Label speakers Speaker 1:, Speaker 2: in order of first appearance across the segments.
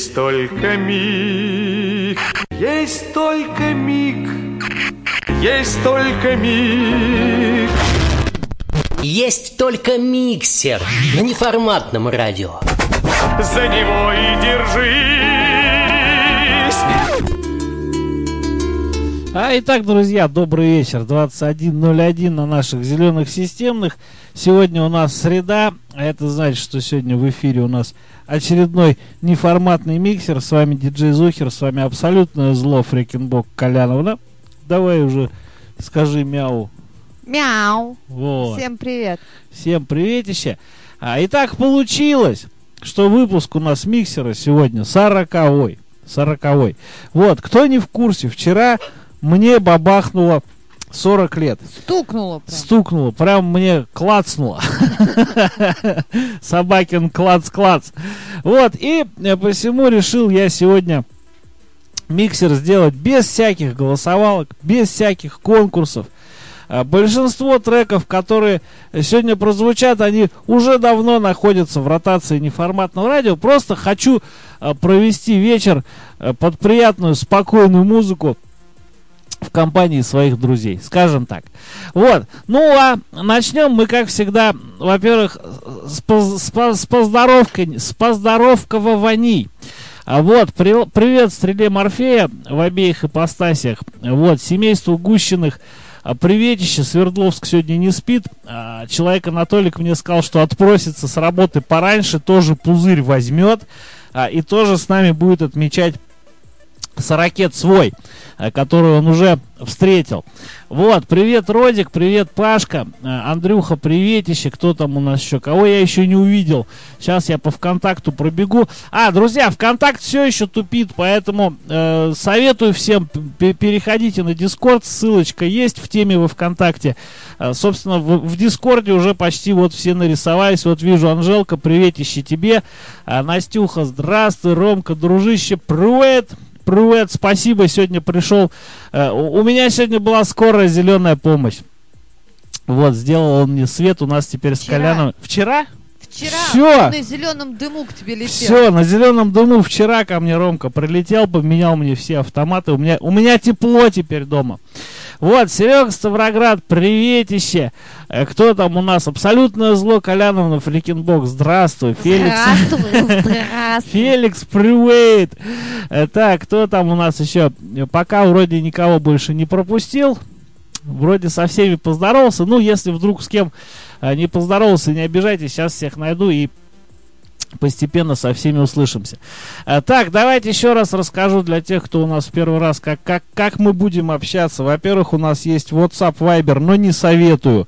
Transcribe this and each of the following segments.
Speaker 1: Есть только миг, есть только миг, есть только миг.
Speaker 2: Есть только миксер на неформатном радио.
Speaker 1: За него и держись.
Speaker 3: Итак, друзья, добрый вечер. 21:01 на наших зеленых системных. Сегодня у нас среда, а это значит, что сегодня в эфире у нас очередной неформатный миксер. С вами диджей Зухер, с вами абсолютное зло Фрикенбок Коляновна. Давай уже скажи мяу.
Speaker 4: Мяу.
Speaker 3: Вот.
Speaker 4: Всем привет.
Speaker 3: Всем приветище. И так получилось, что выпуск у нас миксера сегодня 40-й. Вот, кто не в курсе, вчера мне бабахнуло 40 лет. Стукнуло, прям мне клацнуло. Собакин клац-клац. Вот, и посему решил я сегодня миксер сделать без всяких голосовалок, без всяких конкурсов. Большинство треков, которые сегодня прозвучат, они уже давно находятся в ротации неформатного радио. Просто хочу провести вечер под приятную, спокойную музыку в компании своих друзей, скажем так. Вот. Ну а начнем мы, как всегда, во-первых, с поздоровкований. Вот, привет стреле Морфея в обеих ипостасях. Вот, семейству Гущиных. Приветище, Свердловск сегодня не спит. Человек Анатолик мне сказал, что отпросится с работы пораньше, тоже пузырь возьмет. И тоже с нами будет отмечать сорокет свой, который он уже встретил. Вот, привет, Родик, привет, Пашка, Андрюха, приветище, кто там у нас еще, кого я еще не увидел. Сейчас я по ВКонтакту пробегу. Друзья, ВКонтакт все еще тупит, поэтому советую всем, переходите на Дискорд, ссылочка есть в теме во ВКонтакте. Собственно, в Дискорде уже почти вот все нарисовались. Вот вижу, Анжелка, приветище тебе. Настюха, здравствуй, Ромка, дружище, привет. Привет, спасибо, сегодня пришел. У меня сегодня была скорая зеленая помощь. Вот, сделал он мне свет, у нас теперь с Коляном. Вчера?
Speaker 4: Все. На зеленом дыму к тебе летел.
Speaker 3: Все, на зеленом дыму вчера ко мне Ромка прилетел, поменял мне все автоматы. У меня тепло теперь дома. Вот, Серега Ставроград, приветище. Кто там у нас? Абсолютное зло, Коляновна, Фрикенбок, здравствуй. Феликс.
Speaker 4: Здравствуй.
Speaker 3: Феликс, привет. Так, кто там у нас еще? Пока вроде никого больше не пропустил. Вроде со всеми поздоровался. Ну, если вдруг с кем не поздоровался, не обижайтесь, сейчас всех найду и постепенно со всеми услышимся. Так, давайте еще раз расскажу для тех, кто у нас в первый раз, как мы будем общаться. Во-первых, у нас есть WhatsApp, Viber, но не советую.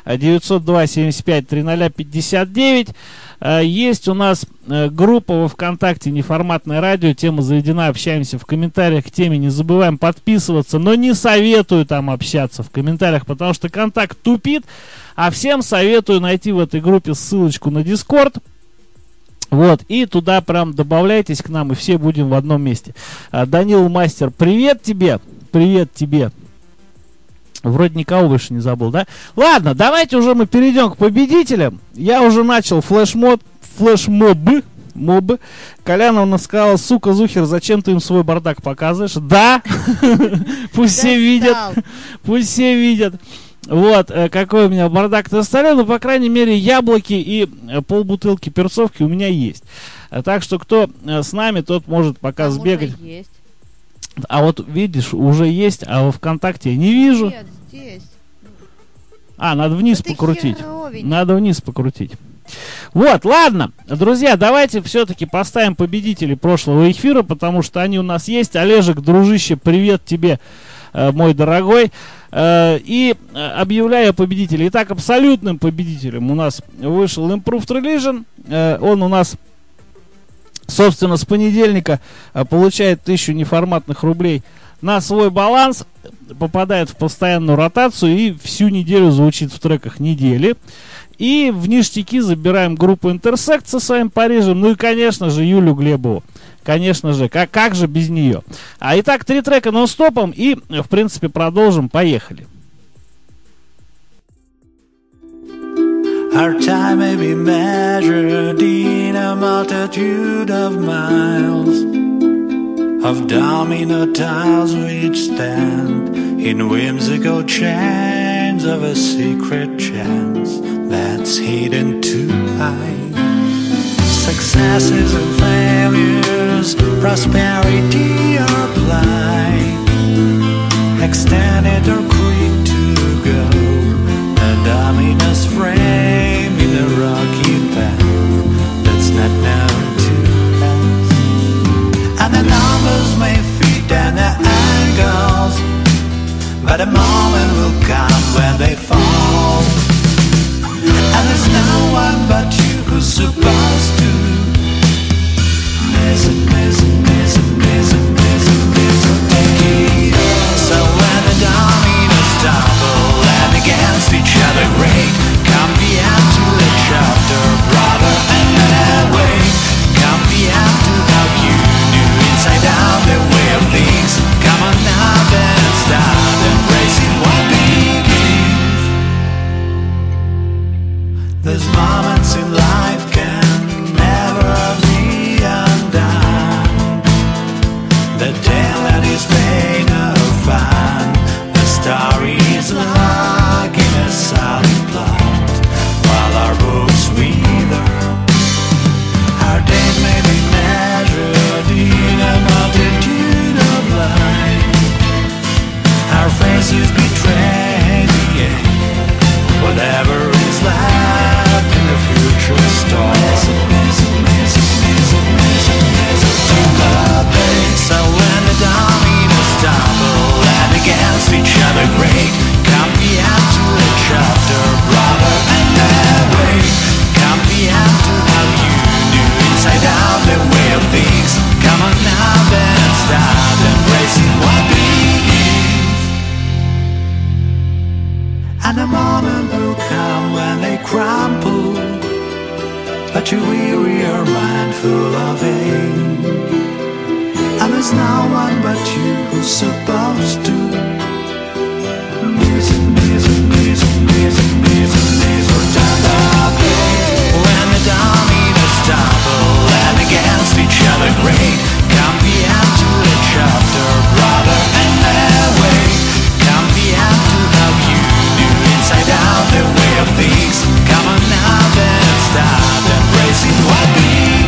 Speaker 3: 902-75-00-59. Есть у нас группа во ВКонтакте «Неформатное радио». Тема заведена, общаемся в комментариях к теме. Не забываем подписываться, но не советую там общаться в комментариях, потому что контакт тупит. А всем советую найти в этой группе ссылочку на Discord. Вот, и туда прям добавляйтесь к нам, и все будем в одном месте. Данил Мастер, привет тебе. Привет тебе. Вроде никого больше не забыл, да? Ладно, давайте уже мы перейдем к победителям. Я уже начал флешмобы. Коляновна сказала: сука, Зухер, зачем ты им свой бардак показываешь? Да, пусть все видят. Пусть все видят. Вот, какой у меня бардак на столе, ну, по крайней мере, яблоки и полбутылки перцовки у меня есть. Так что, кто с нами, тот может пока сбегать.
Speaker 4: Есть.
Speaker 3: А вот, видишь, уже есть, а во ВКонтакте я не вижу.
Speaker 4: Нет, здесь.
Speaker 3: Надо вниз покрутить. Надо вниз покрутить. Вот, ладно, друзья, давайте все-таки поставим победителей прошлого эфира, потому что они у нас есть. Олежек, дружище, привет тебе, мой дорогой. И объявляю победителей. Итак, абсолютным победителем у нас вышел Improved Religion. Он у нас, собственно, с понедельника получает 1000 неформатных рублей на свой баланс, попадает в постоянную ротацию и всю неделю звучит в треках недели. И в ништяки забираем группу Intersect со своим Парижем. Ну и, конечно же, Юлю Глебову. Конечно же, как же без нее. Итак, 3 трека нон-стопом и, в принципе, продолжим. Поехали.
Speaker 5: Our time may be measured in a multitude of miles, of domino tiles which stand in whimsical chains of a secret chance that's hidden too high. Successes and failures, prosperity or blight, extended or quick to go, a dominus frame in a rocky path that's not known to us. And the numbers may fit and the angles, but a moment will come when they fall, and there's no one but you who's supposed to miss it, miss it, miss it, miss it, miss it, miss it, take it. So when the dominoes tumble and against each other great, come the end to the chapter, brother, and then wait. Come the end to how you knew inside out the way of things. Come on now, then start embracing what begins. There's moments in life can never be undone. The tale that is pain or fun, the story is like in a solid plot, while our books wither. Our days may be measured in a multitude of lines. Our faces betray the end, whatever is left in the future story. So when the dominoes tumble and against each other great, come the end to the chapter, brother, and then wait. Come the end to how you knew inside out the way of things. Come on now, then start embracing what begins. And the moment will come when they crumple, but you weary your mind full of age. And there's no one but you who's supposed to miss it, miss it, miss it, miss it, miss it, miss it, turn the page. When the dominoes tumble and against each other great, come the end to the chapter, brother, and then wait. Come the end to how you knew inside out the way of things. Come on now, then start embracing what begins.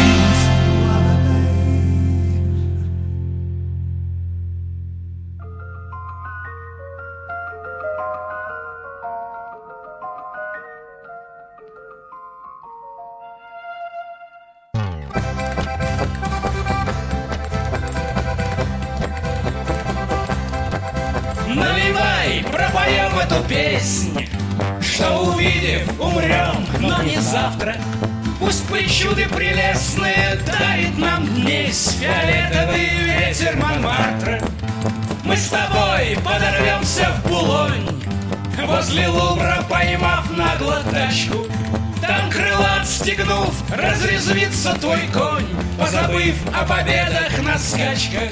Speaker 6: Наливай, пропоем эту песнь, что увидев, умрем, но не завтра. Пусть причуды прелестные дарит нам днесь фиолетовый ветер Монмартра. Мы с тобой подорвемся в Булонь, возле Лувра поймав нагло тачку. Там крыла отстегнув, разрезвится твой конь, позабыв о победах на скачках.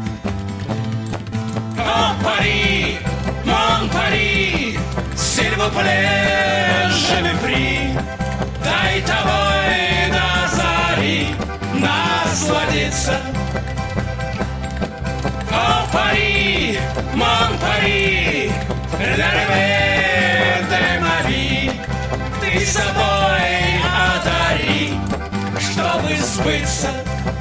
Speaker 6: О, Пари, мон Пари, s'il vous plaît, je me prie, дай тобой до зари насладиться. О, Пари, мон Пари, l'arrivée de ma vie, ты собой одари, чтобы сбыться.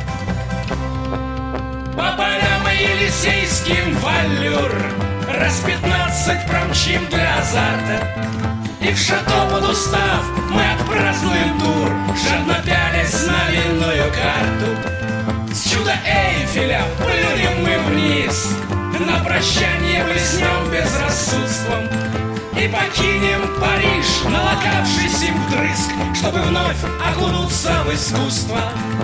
Speaker 6: По полям Елисейским валюр раз 15 промчим для азарта. И в шато под устав мы отпразднуем тур, жадно пялясь на винную карту. С чуда Эйфеля плюнем мы вниз, на прощание блеснем безрассудством и покинем Париж, налокавшись им вдрызг, чтобы вновь окунуться в искусство.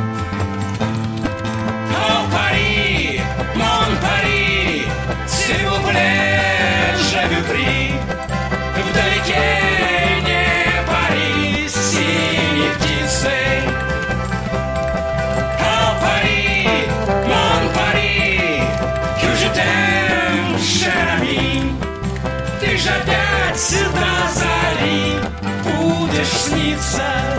Speaker 6: О, Пари, мон Пари, s'il vous plaît, je vous prie, вдалеке не Пари с синей птицей. О, Пари, мон Пари, que je t'aime, cher ami, ты же опять до зари будешь снится.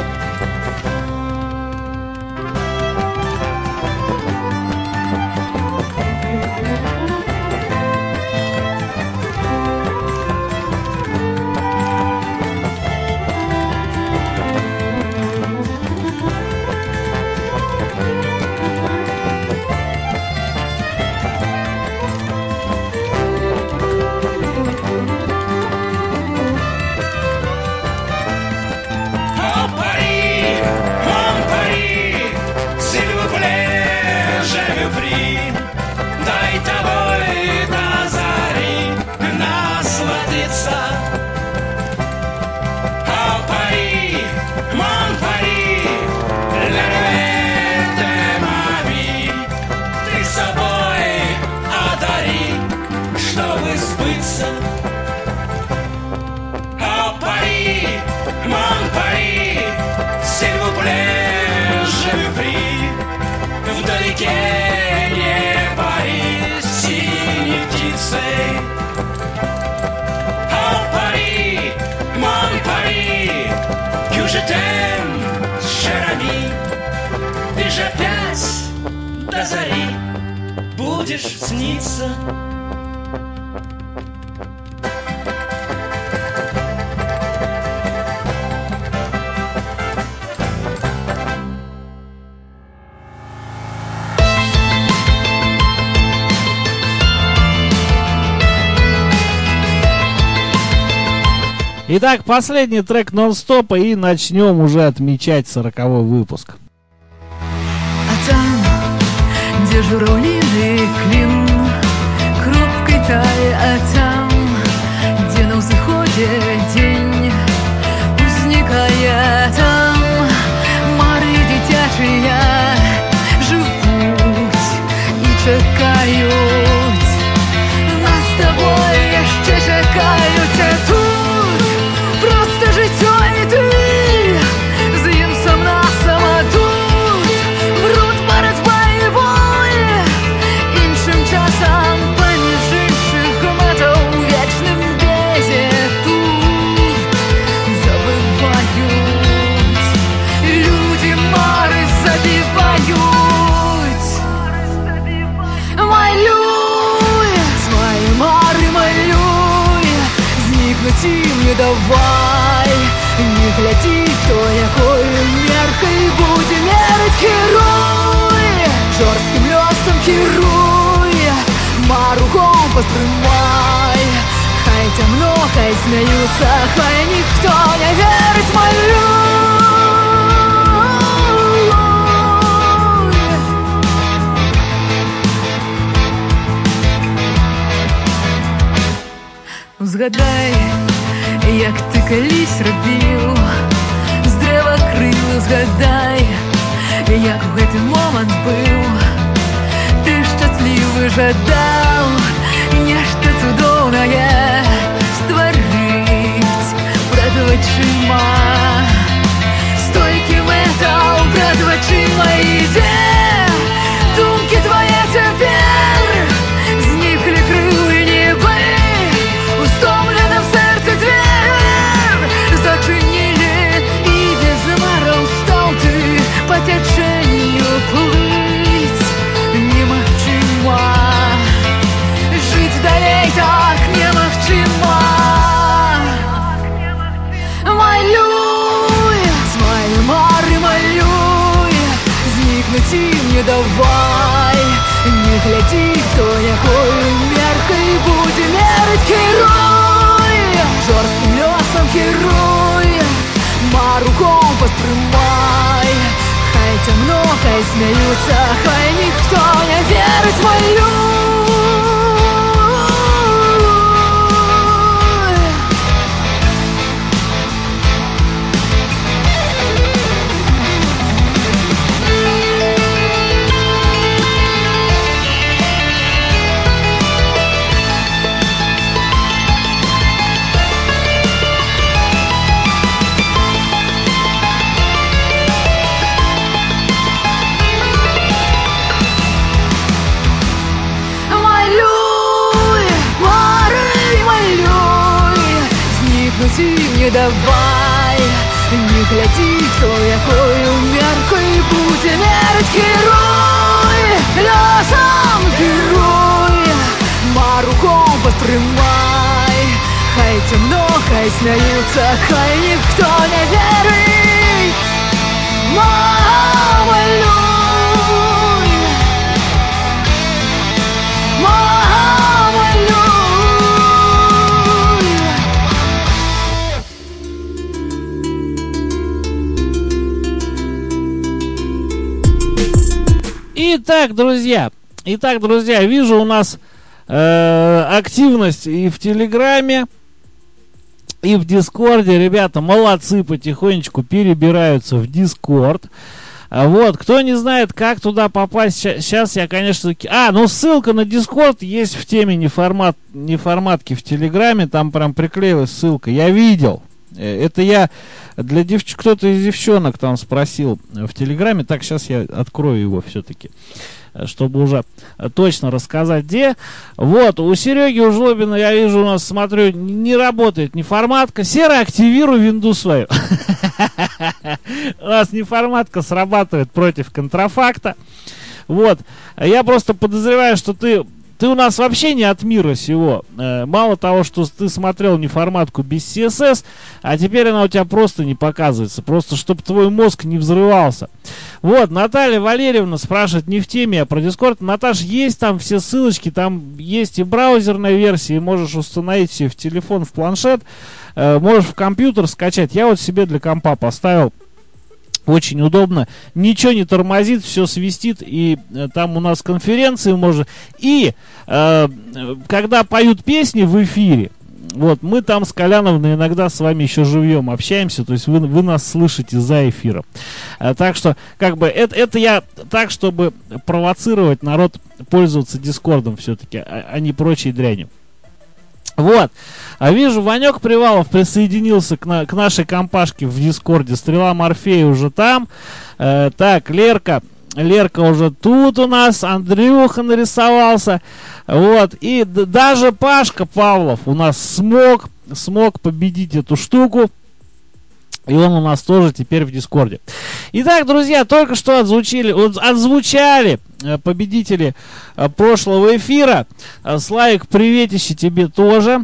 Speaker 6: Ты же опять до зари будешь сниться.
Speaker 3: Итак, последний трек нон-стопа, и начнем уже отмечать 40-й выпуск.
Speaker 7: А там, где журавлиный клин крупкой тали, а там, где на взходе день возникая, там мары дитячие живут и чекают. Нас с тобой еще чекают, а тут просто життя і ти з іншим насом, а тут врут боротьба і бой. Іншим часом поміж інших метов у вічним безе тут забивають. Люди мари забивають. Малюй свої мари, малюй, зникнуть им не давай. Не гляди, кто якою меркой будет мерить. Керуй жорстким лёсом, керуй мару компас тримай. Хай темно, хай смеются, хай никто не верит. Малюй. Згадай, як ти колись робив з древа крила, згадай, як в гэты момент быў. Ты шчаслівы жадаў нешта цудоўнае стварыць пред вачыма. Столькі мэтаў пред вачыма, ідзе думкі твае цяпер зніклі крылы небы. Устомленным сердце дверь зачинили, и без маров стал ты по течению плыть. Немагчыма жить далей, так немагчыма. Малюй свои мары, малюй, зникнуть им не давай. Не гляди, кто якою меркой будет мерить. Керуй жорстким лёсом, керуй мару компас тримай. Хай темно, хай смеются, хай никто не верит. Малюй. Не давай, не гляди, кто якою меркой будзе мерыць герой. Лёсам герой, мару компас трымай. Хай цемно, хай смяюцца, хай ніхто не верыць. Малюй,
Speaker 3: Итак, друзья, вижу у нас активность и в Телеграме, и в Дискорде. Ребята молодцы, потихонечку перебираются в Дискорд. Вот, кто не знает, как туда попасть, сейчас я, конечно... ссылка на Дискорд есть в теме неформатки в Телеграме, там прям приклеилась ссылка, я видел. Это я для кто-то из девчонок там спросил в Телеграме. Так, сейчас я открою его все-таки, чтобы уже точно рассказать, где. Вот, у Сереги Ужлобина, я вижу, у нас, смотрю, не работает неформатка. Сера, активируй винду свою. У нас неформатка срабатывает против контрафакта. Вот, я просто подозреваю, что ты у нас вообще не от мира сего. Мало того, что ты смотрел неформатку без CSS, а теперь она у тебя просто не показывается. Просто, чтобы твой мозг не взрывался. Вот, Наталья Валерьевна спрашивает не в теме, а про Discord. Наташ, есть там все ссылочки, там есть и браузерная версия, и можешь установить все в телефон, в планшет. Можешь в компьютер скачать. Я вот себе для компа поставил. Очень удобно, ничего не тормозит, все свистит, и там у нас конференции можно. И когда поют песни в эфире, вот, мы там с Коляновной иногда с вами еще живьем общаемся, то есть вы нас слышите за эфиром. Так что, как бы, это я так, чтобы провоцировать народ пользоваться Дискордом все-таки, а не прочей дрянью. Вот, вижу, Ванек Привалов присоединился к нашей компашке в Дискорде. Стрела Морфея уже там. Так, Лерка уже тут у нас. Андрюха нарисовался. Вот, и даже Пашка Павлов у нас смог победить эту штуку. И он у нас тоже теперь в Дискорде. Итак, друзья, только что отзвучали победители прошлого эфира. Славик, приветище тебе тоже.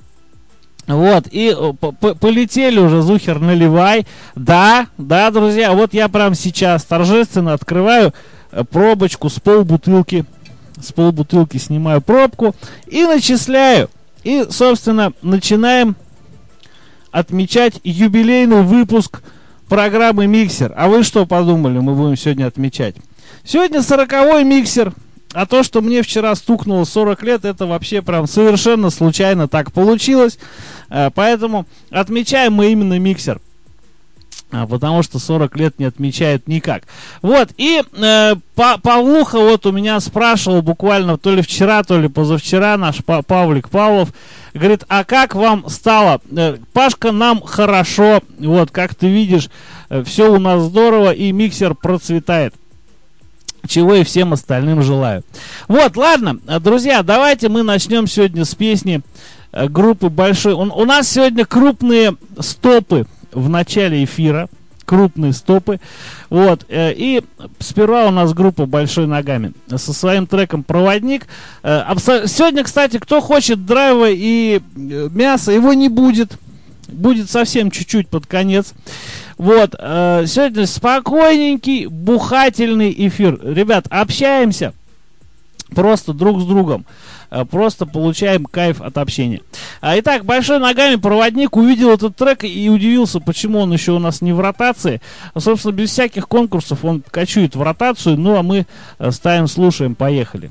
Speaker 3: Вот, и полетели уже, Зухер, наливай. Да, друзья, вот я прямо сейчас торжественно открываю пробочку с полбутылки. С полбутылки снимаю пробку и начисляю. И, собственно, начинаем отмечать юбилейный выпуск программы «Миксер». А вы что подумали, мы будем сегодня отмечать? Сегодня 40-й миксер. А то, что мне вчера стукнуло 40 лет, это вообще прям совершенно случайно так получилось. Поэтому отмечаем мы именно миксер. Потому что 40 лет не отмечают никак. Вот, и Павлуха вот у меня спрашивал буквально то ли вчера, то ли позавчера, наш Павлик Павлов. Говорит, а как вам стало? Пашка, нам хорошо. Вот, как ты видишь, все у нас здорово, и миксер процветает. Чего и всем остальным желаю. Вот, ладно, друзья, давайте мы начнем сегодня с песни группы «Большой». У нас сегодня крупные стопы в начале эфира. Крупные стопы. Вот. И сперва у нас группа «Большой ногами» со своим треком «Проводник». Сегодня, кстати, кто хочет драйва и мяса, его не будет. Будет совсем чуть-чуть под конец. Вот. Сегодня спокойненький, бухательный эфир. Ребят, общаемся просто друг с другом. Просто получаем кайф от общения. Итак, «Большой ногами», «Проводник». Увидел этот трек и удивился, почему он еще у нас не в ротации. Собственно, без всяких конкурсов он кочует в ротацию. Ну, а мы ставим, слушаем, поехали.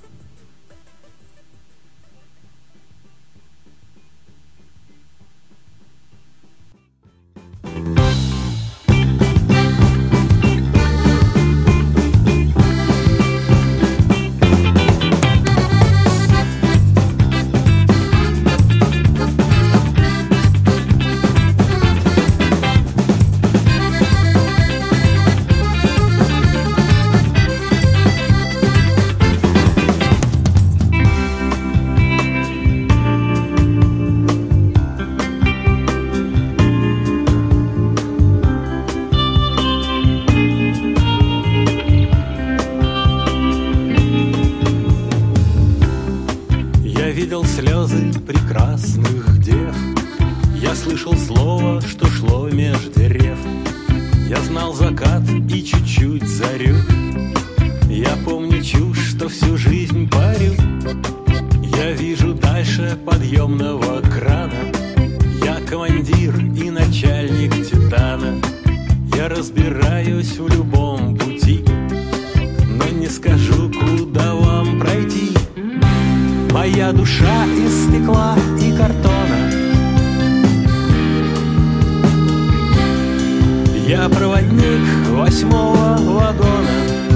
Speaker 5: видел слезы прекрасных дев. Я слышал слово, что шло меж дерев. Я знал закат и чуть-чуть зарю. Я помню чушь, что всю жизнь парю. Я вижу дальше подъемного крана. Я командир и начальник Титана. Я разбираюсь в любом пути, но не скажу, куда вам пройти. Моя душа из стекла и картона. Я проводник 8-го вагона.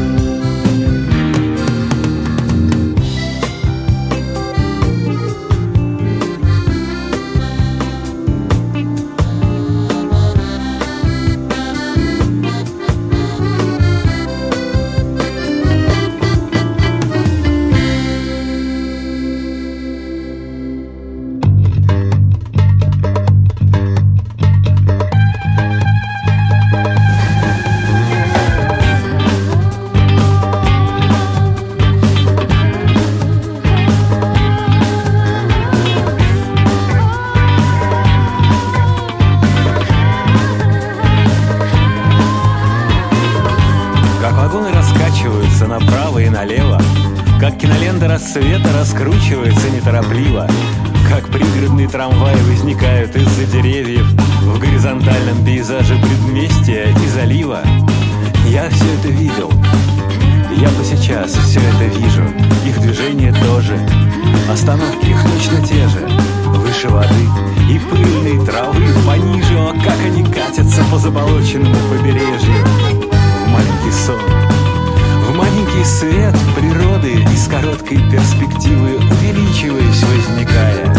Speaker 5: Направо и налево, как кинолента рассвета раскручивается неторопливо, как пригородные трамваи возникают из-за деревьев в горизонтальном пейзаже предместья и залива. Я все это видел, я по сейчас все это вижу, их движения тоже, остановки их точно те же, выше воды и пыльной травы пониже, а как они катятся по заболоченному побережью в маленький сон. В маленький свет природы из короткой перспективы увеличиваясь, возникая.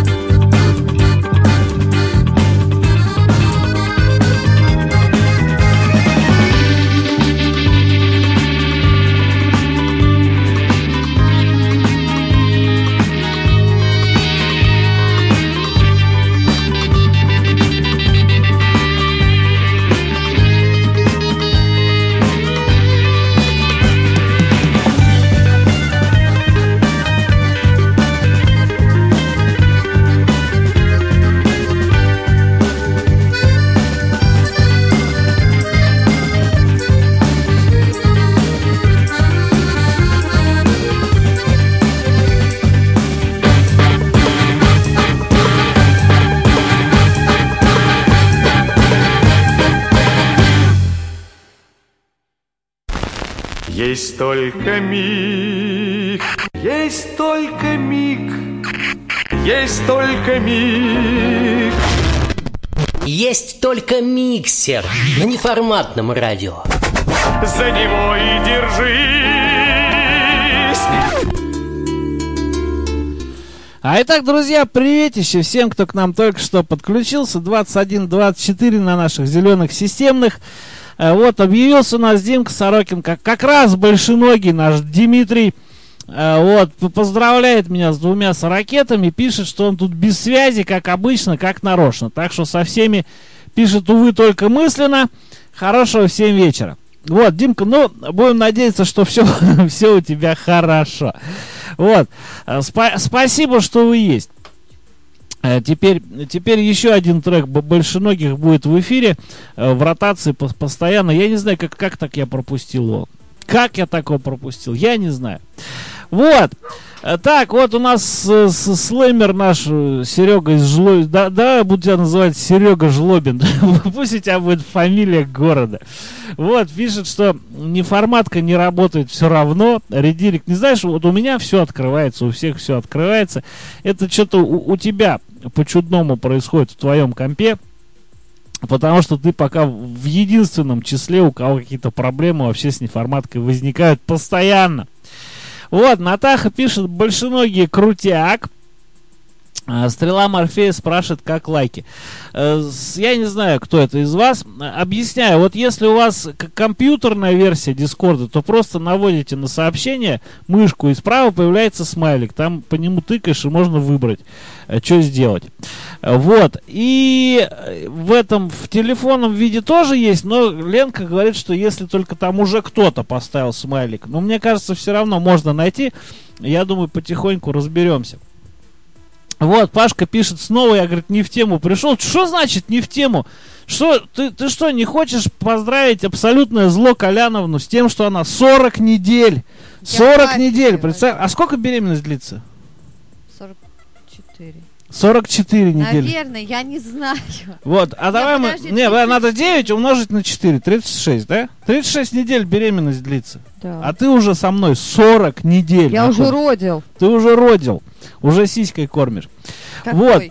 Speaker 1: Есть только миг, есть только миг, есть только миг.
Speaker 2: Есть только миксер на неформатном радио.
Speaker 1: За него и держись.
Speaker 3: А итак, друзья, приветище всем, кто к нам только что подключился. 21-24 на наших зеленых системных. Вот, объявился у нас Димка Сорокин, как раз большеногий наш Дмитрий. Вот, поздравляет меня с 2 сорокетами, пишет, что он тут без связи, как обычно, как нарочно. Так что со всеми пишет, увы, только мысленно. Хорошего всем вечера. Вот, Димка, ну, будем надеяться, что все у тебя хорошо. Вот, спасибо, что вы есть. Теперь еще один трек большеногих будет в эфире, в ротации постоянно. Я не знаю, как так я пропустил его. Как я такого пропустил, я не знаю. Вот. Так, вот у нас слэмер наш Серега из Жлобин. Да, я буду тебя называть Серега Жлобин. Пусть у тебя будет фамилия города. Вот, пишет, что неформатка не работает все равно. Редирик, не знаешь, вот у меня все открывается, у всех все открывается. Это что-то у тебя по-чудному происходит в твоем компе. Потому что ты пока в единственном числе, у кого какие-то проблемы вообще с неформаткой возникают постоянно. Вот, Натаха пишет, большеногие крутяк. Стрела Морфея спрашивает, как лайки. Я не знаю, кто это из вас. Объясняю, вот если у вас компьютерная версия Дискорда, то просто наводите на сообщение мышку, и справа появляется смайлик. Там по нему тыкаешь, и можно выбрать, что сделать. Вот. И в телефонном виде тоже есть, но Ленка говорит, что если только там уже кто-то поставил смайлик. Но мне кажется, все равно можно найти. Я думаю, потихоньку разберемся. Вот, Пашка пишет снова, я, говорит, не в тему пришел. Что значит не в тему? Что, ты что, не хочешь поздравить абсолютное зло Коляновну с тем, что она 40 недель? 40 недель, представь. А сколько беременность длится?
Speaker 4: 44.
Speaker 3: 44 недели.
Speaker 4: Наверное, я не знаю.
Speaker 3: Вот, а давай мы... Не, надо 9 умножить на 4, 36, да? 36 недель беременность длится.
Speaker 4: Да.
Speaker 3: А ты уже со мной 40 недель.
Speaker 4: Я уже родил.
Speaker 3: Ты уже родил. Уже сиськой кормишь.
Speaker 4: Какой?
Speaker 3: Вот.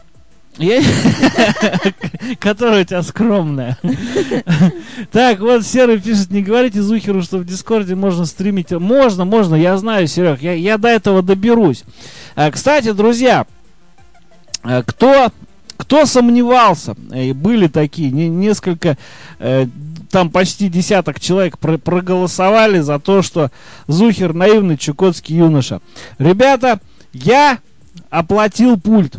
Speaker 3: Которая у тебя скромная. Так, вот Серый пишет, не говорите Зухеру, что в Дискорде можно стримить. Можно, я знаю, Серег, я до этого доберусь. Кстати, друзья, кто сомневался, были такие, несколько, там почти десяток человек проголосовали за то, что Зухер наивный чукотский юноша. Ребята, я оплатил пульт.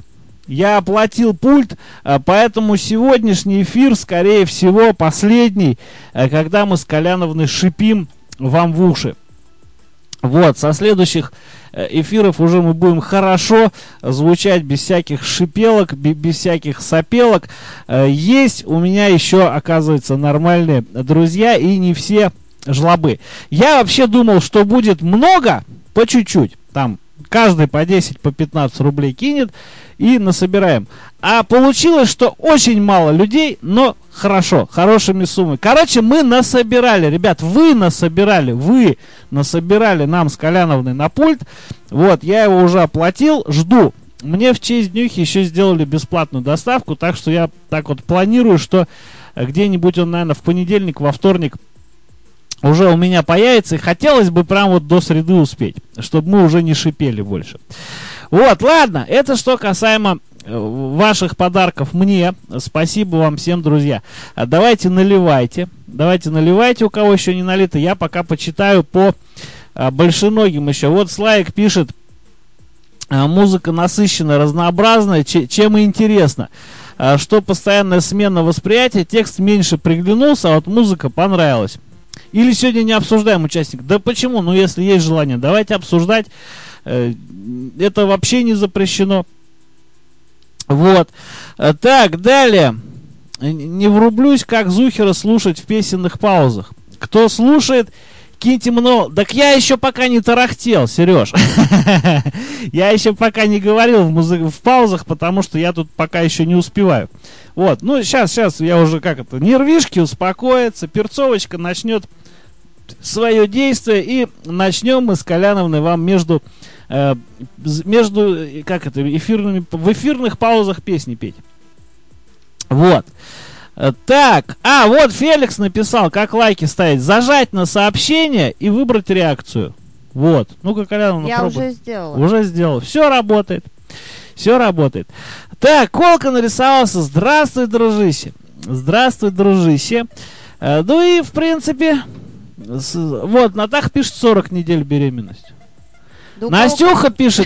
Speaker 3: Поэтому сегодняшний эфир, скорее всего, последний, когда мы с Коляновной шипим вам в уши. Вот, со следующих эфиров уже мы будем хорошо звучать, без всяких шипелок, без всяких сопелок. Есть у меня еще, оказывается, нормальные друзья, и не все жлобы. Я вообще думал, что будет много, по чуть-чуть, там, каждый по 10, по 15 рублей кинет, и насобираем. А получилось, что очень мало людей, но хорошо, хорошими суммами. Короче, мы насобирали, ребят, вы насобирали нам с Коляновной на пульт. Вот, я его уже оплатил, жду. Мне в честь днюхи еще сделали бесплатную доставку, так что я так вот планирую, что где-нибудь он, наверное, в понедельник, во вторник уже у меня появится, и хотелось бы прям вот до среды успеть, чтобы мы уже не шипели больше. Вот, ладно, это что касаемо ваших подарков мне. Спасибо вам всем, друзья. Давайте наливайте, у кого еще не налито. Я пока почитаю по большеногим еще. Вот Славик пишет, музыка насыщенная, разнообразная, чем и интересно. Что постоянная смена восприятия, текст меньше приглянулся, а вот музыка понравилась. Или сегодня не обсуждаем участников? Да почему? Ну, если есть желание, давайте обсуждать. Это вообще не запрещено. Вот. Так, далее. Не врублюсь, как Зухера слушать в песенных паузах. Кто слушает, киньте много. Так я еще пока не тарахтел, Сереж. Я еще пока не говорил в паузах, потому что я тут пока еще не успеваю. Вот, ну сейчас я уже нервишки успокоятся, перцовочка начнет свое действие, и начнем мы с Коляновной вам в эфирных паузах песни петь. Вот. Так, вот Феликс написал, как лайки ставить. Зажать на сообщение и выбрать реакцию. Вот. Ну-ка, Коляновна,
Speaker 4: я
Speaker 3: пробуй.
Speaker 4: уже сделала.
Speaker 3: Все работает. Так, Колка нарисовался. Здравствуй, дружище. Ну и, в принципе, вот, Натаха пишет 40 недель беременность. Настюха пишет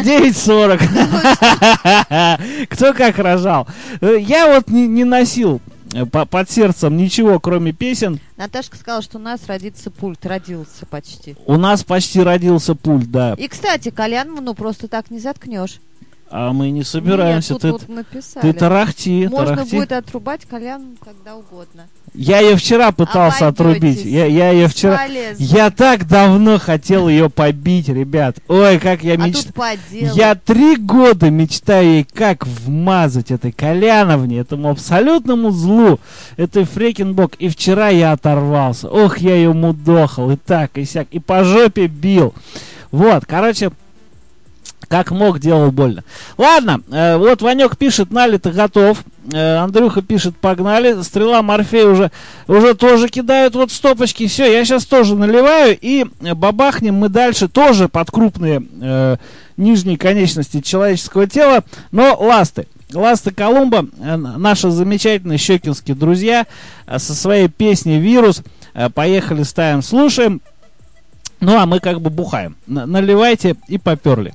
Speaker 3: 39-40. Кто как рожал. Я вот не носил под сердцем ничего, кроме песен.
Speaker 4: Наташка сказала, что у нас родится пульт. Родился почти.
Speaker 3: У нас почти родился пульт, да.
Speaker 4: И, кстати, Коляновну просто так не заткнешь.
Speaker 3: А мы не собираемся.
Speaker 4: Нет, тут написали.
Speaker 3: Ты тарахти.
Speaker 4: Можно будет отрубать Коляну когда угодно.
Speaker 3: Я ее вчера пытался отрубить. Я ее вчера. Я так давно хотел ее побить, ребят. Ой, как я мечтаю. Я 3 года мечтаю ей, как вмазать этой Коляновне, этому абсолютному злу, этой фрекинбок. И вчера я оторвался. Ох, я ее мудохал. И так, и сяк. И по жопе бил. Вот, короче. Как мог, делал больно. Ладно, вот Ванек пишет, налито, готов. Андрюха пишет, погнали. Стрела, Морфей уже тоже кидают вот стопочки. Все, я сейчас тоже наливаю. И бабахнем мы дальше тоже под крупные нижние конечности человеческого тела. Но ласты. Ласты Колумба, наши замечательные щекинские друзья, со своей песней «Вирус». Поехали, ставим, слушаем. Ну, а мы как бы бухаем. Наливайте и поперли.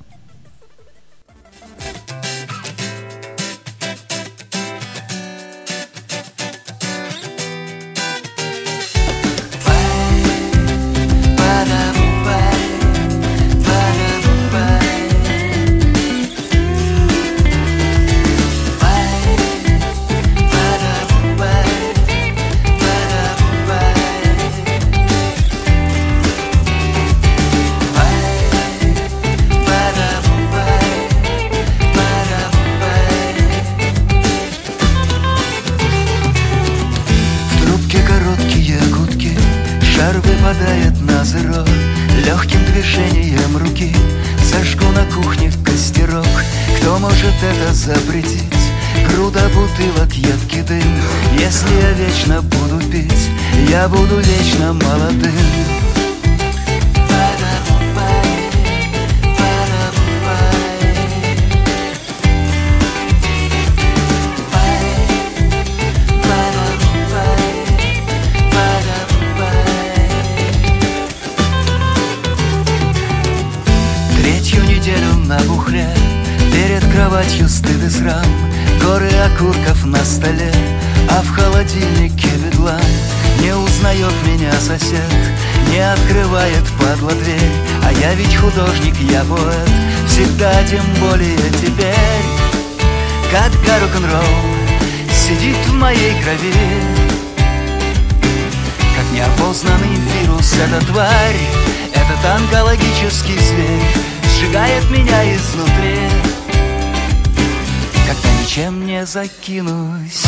Speaker 8: движением руки зажгу на кухне костерок. Кто может это запретить? Груда бутылок, едкий дым. Если я вечно буду пить, я буду вечно молодым. Третью неделю на бухле, перед кроватью стыд и срам, горы окурков на столе, а в холодильнике бедлам. Не узнает меня сосед, не открывает падла дверь, а я ведь художник, я поэт, всегда, тем более теперь. Когда рок-н-ролл сидит в моей крови, как неопознанный вирус, эта тварь, этот онкологический зверь сжигает меня изнутри. Когда ничем не закинусь.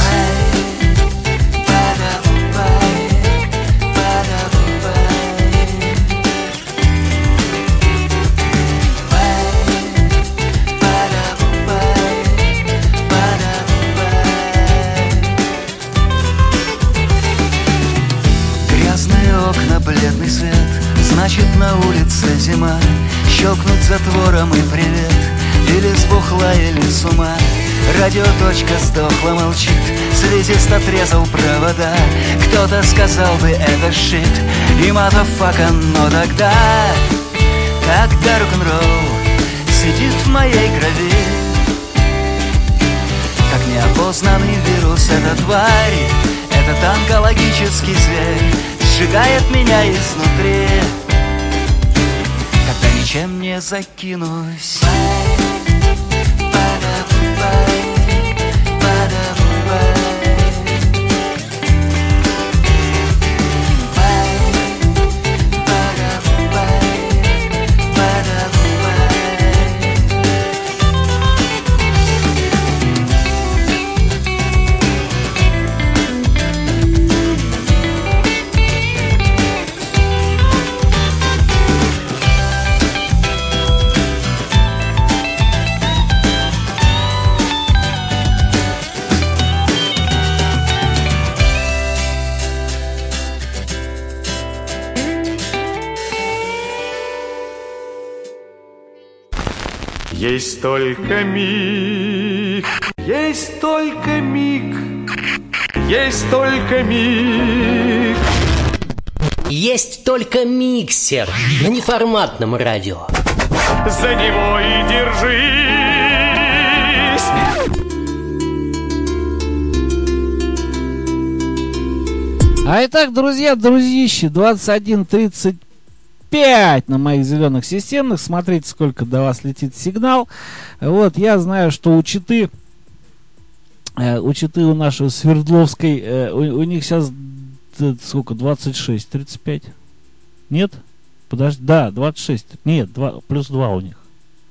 Speaker 8: Грязные окна, бледный свет, значит на улице зима. Щелкнуть затвором и привет, или сбухла, или с ума. Радиоточка сдохла, молчит, связист отрезал провода. Кто-то сказал бы, это шит и мадафака, но тогда, когда рок-н-ролл сидит в моей крови, как неопознанный вирус, эта тварь, этот онкологический зверь сжигает меня изнутри. Когда ничем не закинусь.
Speaker 1: Есть только миг, есть только миг, есть только миг.
Speaker 2: Есть только миксер на неформатном радио.
Speaker 1: За него и держись.
Speaker 3: А итак, друзья, друзьищи, 21:35 на моих зеленых системных. Смотрите, сколько до вас летит сигнал. Вот, я знаю, что у Читы у нашего Свердловской, у них сейчас сколько, 26:35? Нет? Подожди, да, 26. Нет, 2, плюс 2 у них.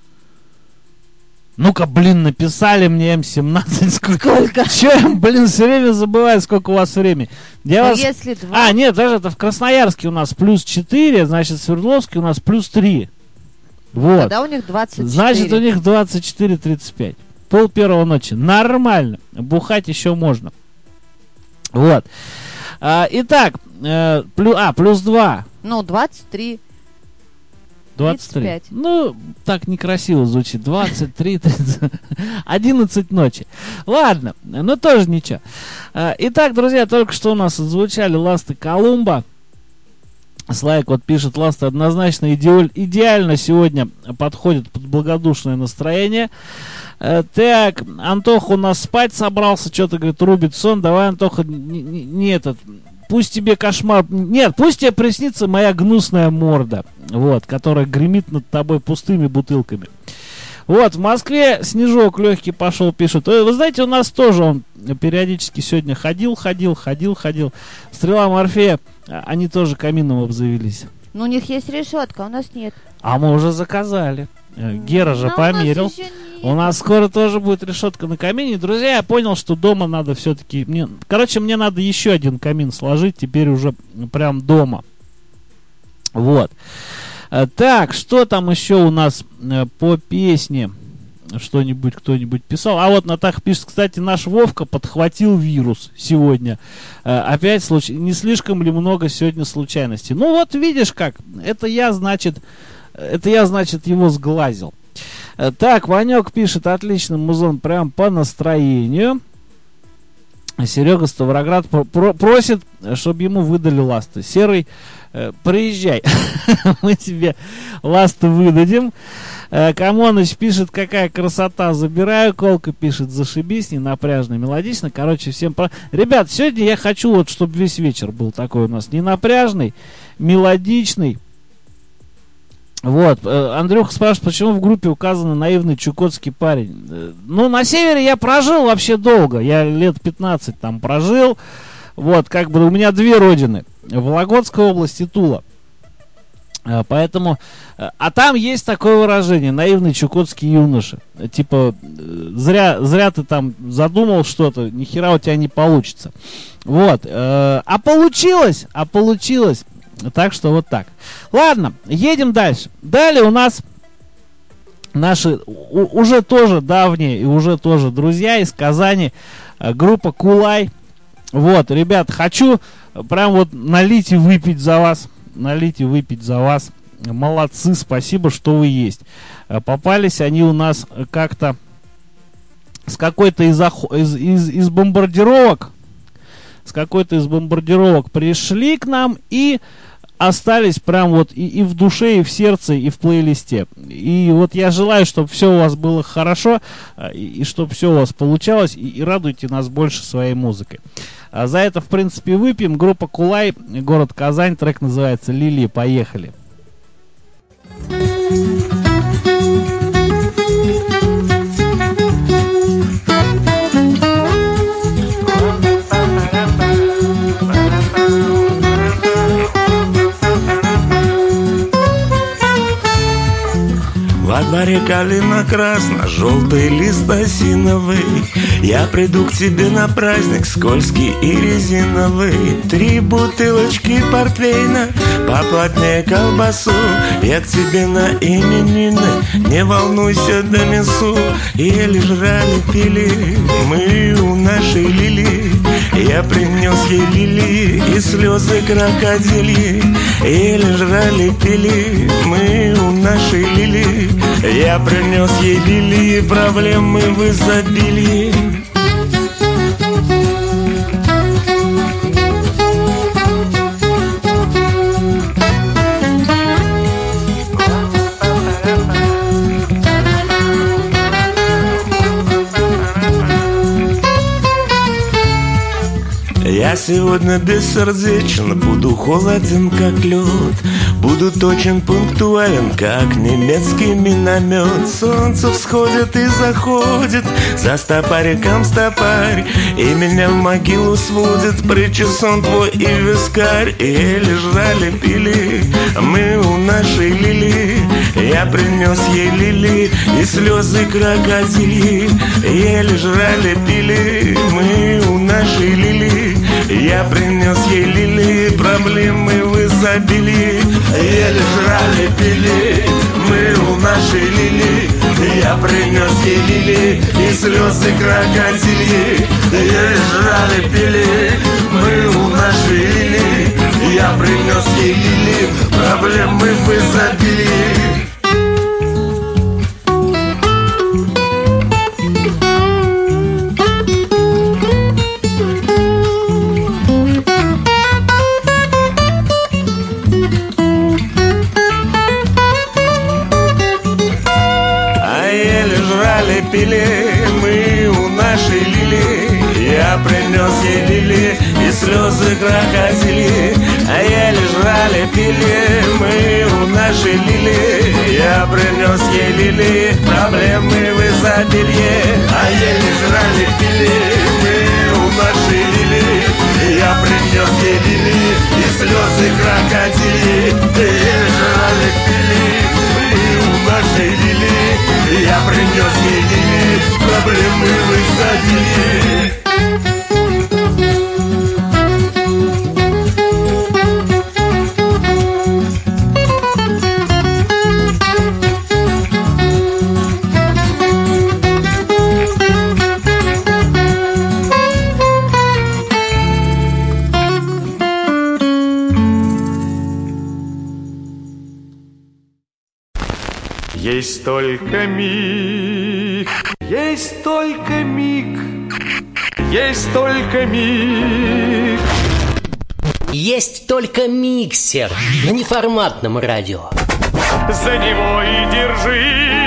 Speaker 3: Ну-ка, блин, написали мне М17. Сколько? Че я, блин, все время забываю, сколько у вас времени. Я вас...
Speaker 4: Если 2...
Speaker 3: нет, даже это в Красноярске у нас плюс 4, значит, в Свердловске у нас плюс 3. Вот.
Speaker 4: Тогда у них 24.
Speaker 3: Значит, у них 24:35. 1:30 ночи. Нормально. Бухать еще можно. Вот. Итак, плюс 2.
Speaker 4: Ну, 23.
Speaker 3: 23.
Speaker 4: 35.
Speaker 3: Ну, так некрасиво звучит. 23, 30. 11 ночи. Ладно, но тоже ничего. Итак, друзья, только что у нас отзвучали Ласты Колумба. Слайк вот пишет, Ласты однозначно идеально сегодня подходит под благодушное настроение. Так, Антоха у нас спать собрался, что-то, говорит, рубит сон. Давай, Антоха, не этот... Пусть тебе кошмар... Нет, пусть тебе приснится моя гнусная морда, вот, которая гремит над тобой пустыми бутылками. Вот, в Москве снежок легкий пошел, пишут. Вы знаете, у нас тоже он периодически сегодня ходил. Стрела Морфея, они тоже камином обзавелись.
Speaker 4: Ну, у них есть решетка, у нас нет.
Speaker 3: А мы уже заказали. Гера же померил. У нас скоро тоже будет решетка на камине. Друзья, я понял, что дома надо все-таки... мне надо еще один камин сложить. Теперь уже прям дома. Вот. Так, что там еще у нас по песне? Что-нибудь кто-нибудь писал? А вот Натаха пишет, кстати, наш Вовка подхватил вирус сегодня. Опять не слишком ли много сегодня случайностей? Ну вот видишь как, это я, значит, его сглазил. Так, Ванек пишет, отлично, музон, прям по настроению. Серега Ставроград просит, чтобы ему выдали ласты. Серый, приезжай, мы тебе ласты выдадим. Камоныч пишет, какая красота, забираю. Колка пишет, зашибись, ненапряжно, мелодично. Короче, всем ребят, сегодня я хочу, вот, чтобы весь вечер был такой у нас ненапряжный, мелодичный. Вот, Андрюха спрашивает, почему в группе указан наивный чукотский парень. Ну, на севере я прожил вообще долго, я лет 15 там прожил. Вот, как бы у меня две родины, Вологодская область и Тула. Поэтому, а там есть такое выражение, наивный чукотский юноша. Типа, зря ты там задумал что-то, ни хера у тебя не получится. Вот, а получилось. Так что вот так. Ладно, едем дальше. Далее у нас наши уже тоже давние и уже тоже друзья из Казани, группа Кулай. Вот, ребят, хочу прям вот налить и выпить за вас. Молодцы, спасибо, что вы есть. Попались они у нас как-то с какой-то из бомбардировок. С какой-то из бомбардировок пришли к нам и остались прям вот и в душе, и в сердце, и в плейлисте. И вот я желаю, чтобы все у вас было хорошо, и чтобы все у вас получалось, и радуйте нас больше своей музыкой. А за это, в принципе, выпьем. Группа Кулай, город Казань, трек называется «Лилии». Поехали.
Speaker 9: Во дворе калина красно-желтый, лист осиновый. Я приду к тебе на праздник скользкий и резиновый. 3 бутылочки портвейна, поплотнее колбасу. Я к тебе на именины, не волнуйся, донесу. Еле жрали, пили мы у нашей Лили. Я принес ей лилии и слезы крокодильи. Еле жрали, пили мы у нашей Лили. Я принес ей лилии, проблемы в изобилии. Я сегодня бессердечен, буду холоден, как лед. Буду точен, пунктуален, как немецкий миномет. Солнце всходит и заходит за стопариком стопарь, и меня в могилу сводит причесон твой и вискарь. И еле жрали, пили мы у нашей Лили. Я принес ей лили и слезы крокодильи. Еле жрали, пили мы у нашей Лили. Я принес ей лили, проблемы в изобилии. Еле жрали, пили мы у нашей Лили. Я принес ей лили и слезы крокодильи. Еле жрали, пили мы у нашей Лили. Я принес ей лили, проблемы в изобилии. Пили мы у нашей Лили. Я принес ей лили и слезы крокодильи. А еле жрали, пили мы у нашей Лили. Я принес ей лили, проблемы в изобилии. А еле жрали, пили мы у нашей Лили. Я принес ей лили и слезы крокодильи. Еле жрали, пили мы у нашей Лили. Я принес ей лили, проблемы в изобилии.
Speaker 1: Есть только миг, есть только миг, есть только миг.
Speaker 2: Есть только миксер на неформатном радио.
Speaker 1: За него и держись.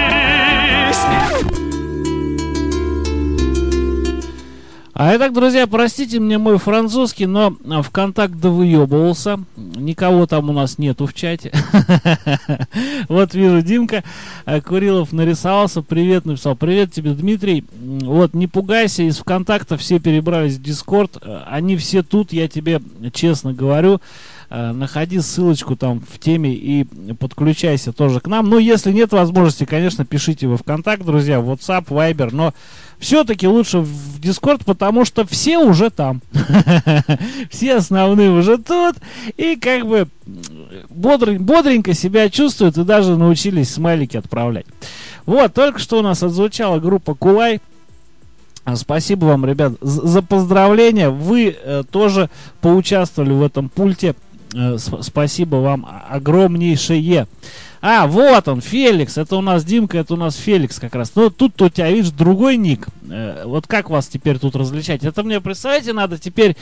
Speaker 3: А итак, друзья, простите мне мой французский, но ВКонтакт довыебывался. Никого там у нас нету в чате. Вот вижу, Димка Курилов нарисовался. Привет, написал. Привет тебе, Дмитрий. Вот, не пугайся, из ВКонтакта все перебрались в Дискорд. Они все тут, я тебе честно говорю. Находи ссылочку там в теме и подключайся тоже к нам. Ну, если нет возможности, конечно, пишите во ВКонтакт, друзья, в WhatsApp, Viber, но все-таки лучше в Discord, потому что все уже там. Все основные уже тут. И как бы бодренько себя чувствуют и даже научились смайлики отправлять. Вот, только что у нас отзвучала группа Кулай. Спасибо вам, ребят, за поздравления. Вы тоже поучаствовали в этом пульте. Спасибо вам огромнейшее. А, вот он, Феликс. Это у нас Димка, это у нас Феликс как раз. Ну, тут у тебя, видишь, другой ник. Вот как вас теперь тут различать? Это мне, представляете, надо теперь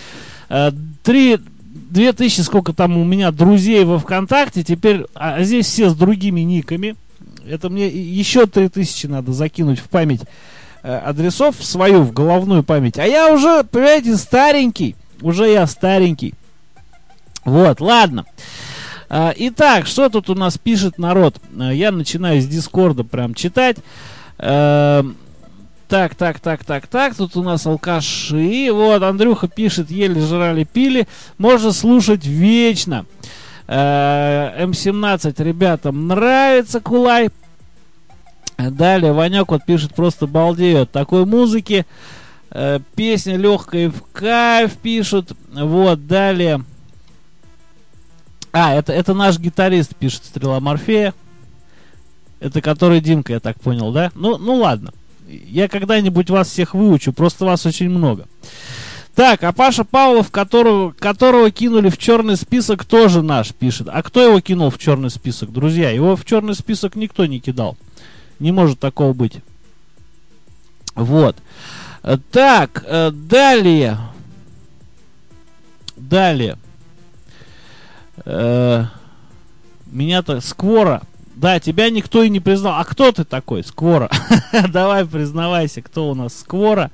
Speaker 3: 2000, сколько там у меня друзей во ВКонтакте. Теперь, а здесь все с другими никами. Это мне еще 3000 надо закинуть в память адресов, в свою, в головную память. А я уже, понимаете, старенький. Уже я старенький. Вот, ладно. Итак, что тут у нас пишет народ? Я начинаю с Дискорда прям читать. Так. Тут у нас алкаши. Вот, Андрюха пишет, ели, жрали, пили. Можно слушать вечно. М17 ребятам нравится Кулай. Далее Ванек вот пишет, просто балдею от такой музыки. Песня легкая и в кайф пишут. Вот, далее. Это наш гитарист, пишет Стрела Морфея. Это который Димка, я так понял, да? Ну ладно. Я когда-нибудь вас всех выучу, просто вас очень много. Так, а Паша Павлов, которого кинули в черный список, тоже наш, пишет. А кто его кинул в черный список, друзья? Его в черный список никто не кидал. Не может такого быть. Вот. Так, далее. Меня-то Сквора. Да, тебя никто и не признал. А кто ты такой, Сквора? Давай признавайся, кто у нас Сквора.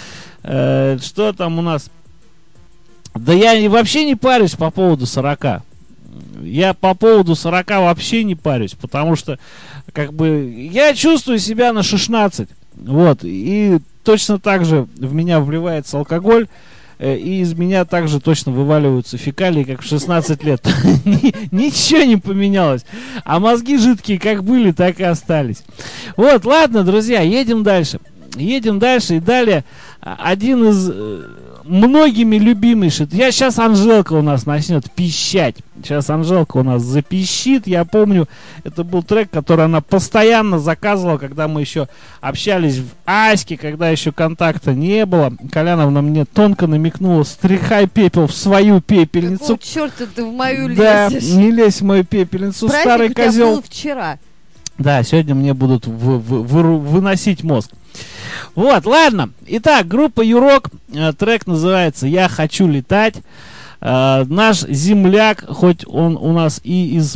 Speaker 3: Что там у нас? Да я вообще не парюсь по поводу 40. Я по поводу 40 вообще не парюсь, потому что как бы я чувствую себя на 16. Вот. И точно так же в меня вливается алкоголь. И из меня также точно вываливаются фекалии, как в 16 лет. Ничего не поменялось. А мозги жидкие как были, так и остались. Вот, ладно, друзья, едем дальше. И далее один из многими любимейших. Сейчас Анжелка у нас начнет пищать. Сейчас Анжелка у нас запищит. Я помню, это был трек, который она постоянно заказывала, когда мы еще общались в Аське, когда еще контакта не было. Коляновна мне тонко намекнула: стряхай пепел в свою пепельницу.
Speaker 4: Какого черта ты в мою лезешь?
Speaker 3: Да, не лезь в мою пепельницу,
Speaker 4: праздник
Speaker 3: старый козел.
Speaker 4: Был вчера.
Speaker 3: Да, сегодня мне будут выносить мозг. Вот, ладно. Итак, группа Юрок. Трек называется «Я хочу летать». Наш земляк, хоть он у нас и из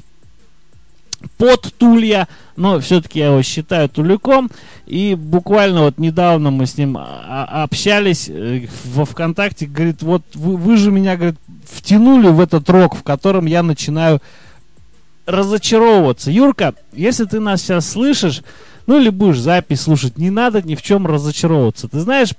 Speaker 3: под Тулья, но все-таки я его считаю туляком. И буквально вот недавно мы с ним общались во ВКонтакте. Говорит, вот вы же меня, говорит, втянули в этот рок, в котором я начинаю разочаровываться. Юрка, если ты нас сейчас слышишь, ну или будешь запись слушать, не надо ни в чем разочаровываться. Ты знаешь,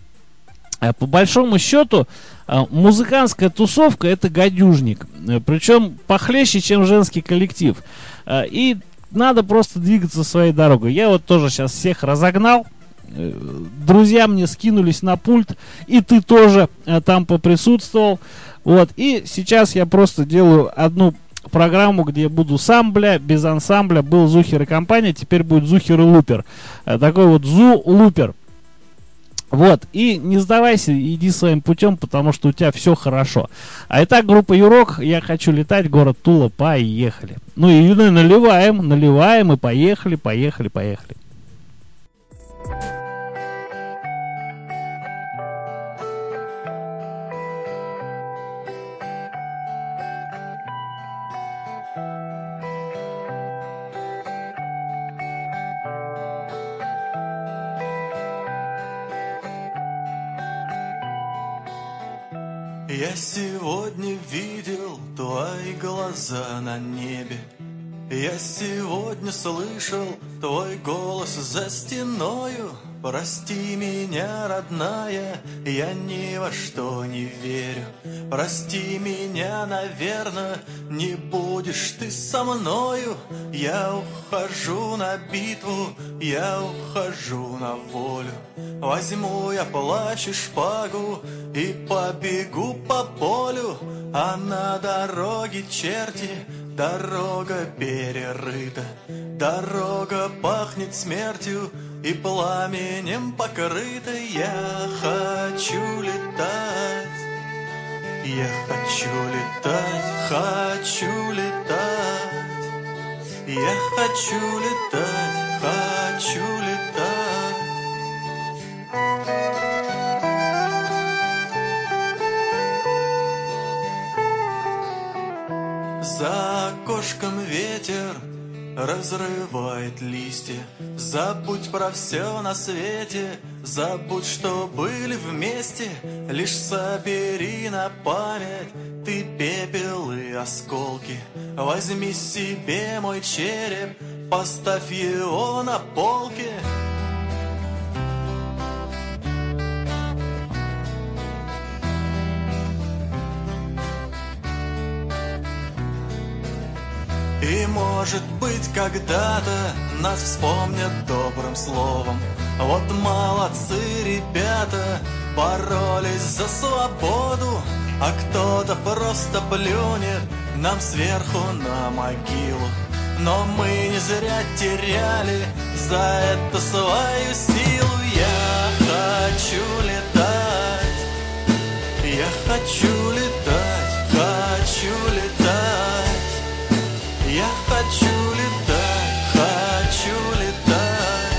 Speaker 3: по большому счету, музыкантская тусовка — это гадюжник. Причем похлеще, чем женский коллектив. И надо просто двигаться своей дорогой. Я вот тоже сейчас всех разогнал. Друзья мне скинулись на пульт, и ты тоже там поприсутствовал. Вот. И сейчас я просто делаю одну программу, где я буду сам, без ансамбля. Был Зухер и компания, теперь будет Зухер и Лупер. Такой вот Зу-Лупер. Вот, и не сдавайся, иди своим путем, потому что у тебя все хорошо. А итак, группа Юрок, я хочу летать, город Тула, поехали. Ну и наливаем и поехали.
Speaker 10: Я сегодня видел твои глаза на небе. Я сегодня слышал твой голос за стеною. Прости меня, родная, я ни во что не верю. Прости меня, наверное, не будешь ты со мною. Я ухожу на битву, я ухожу на волю. Возьму я плащ и шпагу и побегу по полю. А на дороге черти, дорога перерыта. Дорога пахнет смертью и пламенем покрыта. Я хочу летать, я хочу летать, хочу летать. Я хочу летать, хочу летать. За окошком ветер разрывает листья. Забудь про все на свете, забудь, что были вместе. Лишь собери на память ты пепел и осколки. Возьми себе мой череп, поставь его на полке. И, может быть, когда-то нас вспомнят добрым словом. Вот молодцы ребята, боролись за свободу. А кто-то просто плюнет нам сверху на могилу. Но мы не зря теряли за это свою силу. Я хочу летать, я хочу летать, хочу летать. Я хочу летать, хочу летать.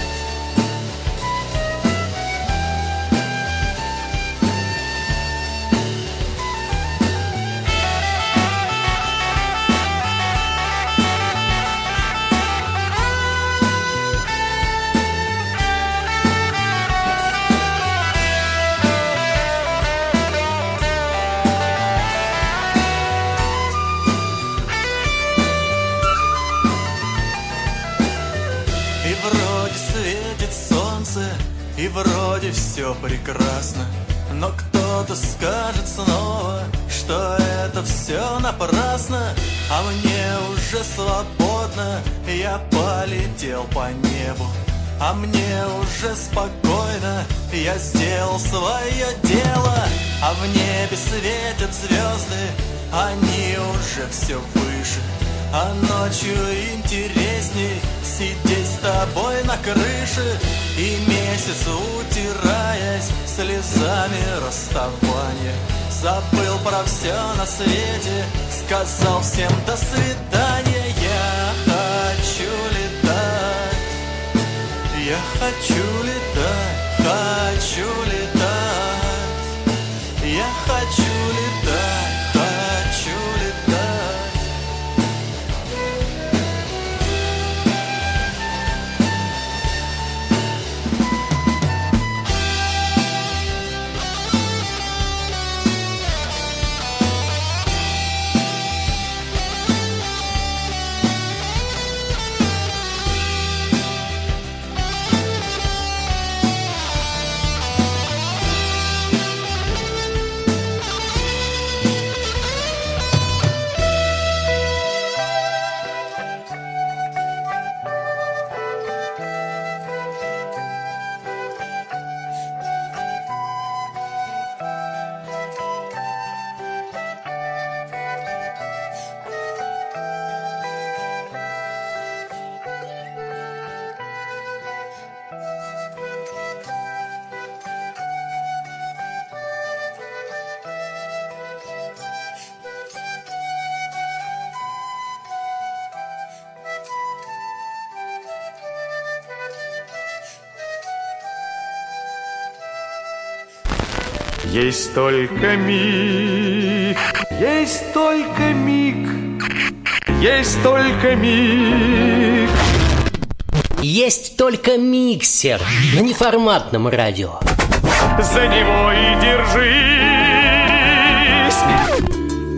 Speaker 10: И вроде все прекрасно, но кто-то скажет снова, что это все напрасно. А мне уже свободно, я полетел по небу. А мне уже спокойно, я сделал свое дело. А в небе светят звезды, они уже все выше. А ночью интересней сидеть с тобой на крыше. И месяц, утираясь слезами расставания, забыл про все на свете, сказал всем до свидания. Я хочу летать, я хочу летать, хочу летать. Я хочу летать, хочу летать.
Speaker 1: Есть только миг, есть только миг, есть только миг.
Speaker 2: Есть только миксер на неформатном радио.
Speaker 1: За него и держись.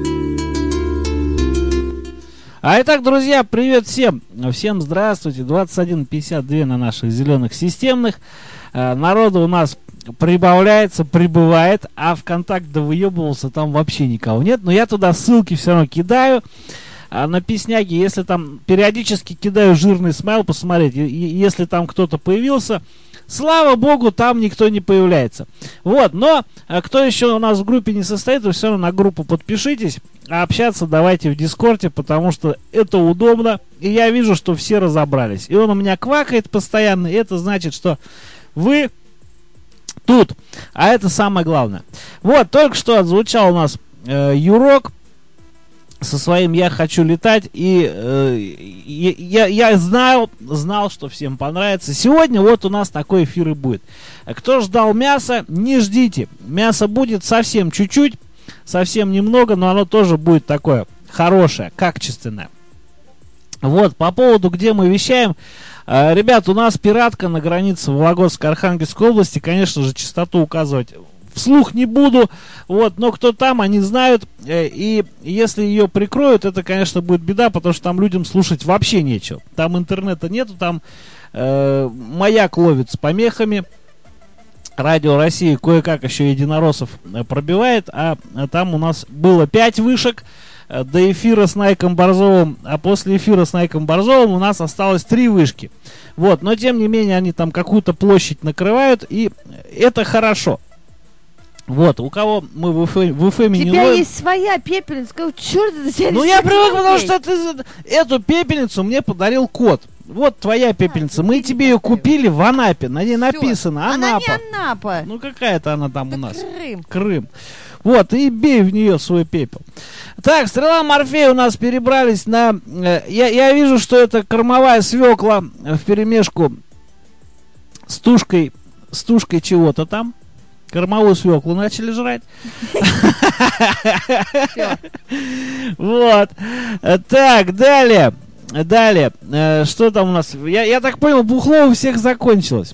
Speaker 3: А итак, друзья, привет всем. Всем здравствуйте. 21:52 на наших зеленых системных. Народу у нас прибывает, а ВКонтакте да выебывался, там вообще никого нет. Но я туда ссылки все равно кидаю. На Песняги, если там периодически кидаю жирный смайл, посмотреть, если там кто-то появился, слава богу, там никто не появляется. Вот, но кто еще у нас в группе не состоит, вы все равно на группу подпишитесь, а общаться давайте в Дискорде, потому что это удобно, и я вижу, что все разобрались. И он у меня квакает постоянно, и это значит, что вы тут, а это самое главное. Вот, только что отзвучал у нас Юрок со своим «Я хочу летать», и я знал, что всем понравится. Сегодня вот у нас такой эфир и будет. Кто ждал мяса, не ждите. Мясо будет совсем чуть-чуть, совсем немного, но оно тоже будет такое хорошее, качественное. Вот, по поводу, где мы вещаем. Ребят, у нас пиратка на границе Вологодской-Архангельской области. Конечно же, частоту указывать вслух не буду, вот, но кто там, они знают, и если ее прикроют, это, конечно, будет беда, потому что там людям слушать вообще нечего. Там интернета нету, там маяк ловит с помехами, Радио России кое-как еще единороссов пробивает, а там у нас было 5 вышек до эфира с Найком Борзовым, а после эфира с Найком Борзовым у нас осталось 3 вышки. Вот, но тем не менее они там какую-то площадь накрывают, и это хорошо. Вот, у кого мы в FM не ловим.
Speaker 4: У тебя есть своя пепельница, какого черта ты тебя...
Speaker 3: Ну я привык, потому что эту пепельницу мне подарил кот. Вот твоя пепельница, мы тебе ее купили в Анапе, на ней написано Анапа.
Speaker 4: Она не Анапа.
Speaker 3: Ну какая-то она там у нас.
Speaker 4: Крым.
Speaker 3: Вот, и бей в нее свой пепел. Так, Стрела Морфея у нас перебрались на... Я вижу, что это кормовая свекла вперемешку с тушкой чего-то там. Кормовую свеклу начали жрать. Вот. Так, далее. Что там у нас? Я так понял, бухло у всех закончилось.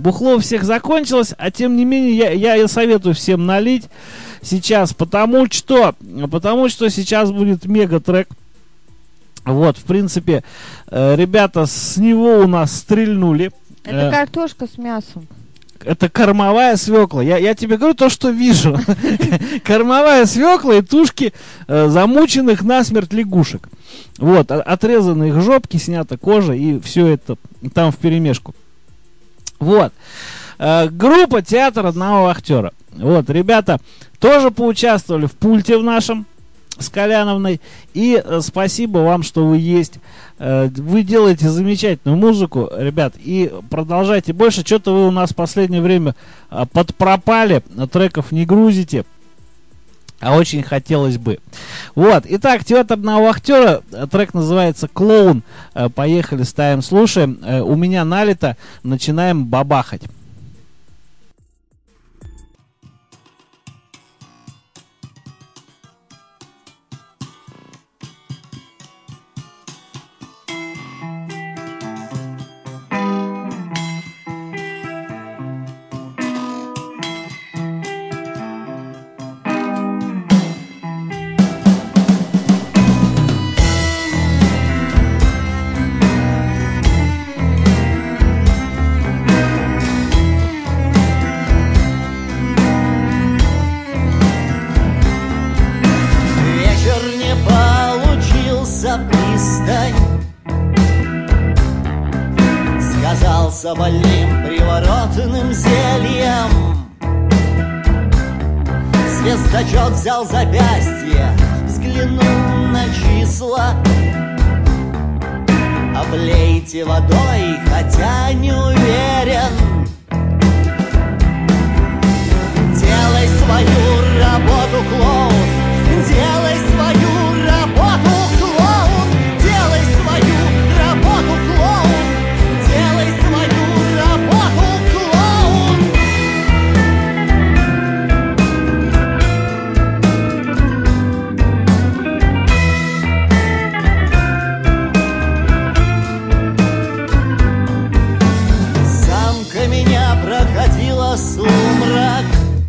Speaker 3: А тем не менее, я советую всем налить сейчас, потому что сейчас будет мега-трек. Вот, в принципе, ребята с него у нас стрельнули.
Speaker 4: Это картошка с мясом.
Speaker 3: Это кормовая свекла. Я тебе говорю то, что вижу. Кормовая свекла и тушки замученных насмерть лягушек. Вот, отрезаны их жопки, снята кожа, и все это там вперемешку. Вот. Группа «Театр одного актера». Вот, ребята тоже поучаствовали в пульте в нашем с Коляновной. И спасибо вам, что вы есть. Вы делаете замечательную музыку, ребят, и продолжайте больше. Что-то вы у нас в последнее время подпропали, треков не грузите, а очень хотелось бы. Вот, итак, «Театр одного актера», трек называется «Клоун». Поехали, ставим, слушаем. У меня налито, начинаем бабахать.
Speaker 11: Сказался больным приворотным зельем. Звездочет взял запястье, взглянул на числа. Облейте водой, хотя не уверен. Делай свою работу, клоун. Делай свою работу, клоун. Делай свою работу, клоун. Делай свою работу, клоун. проходила сумрак,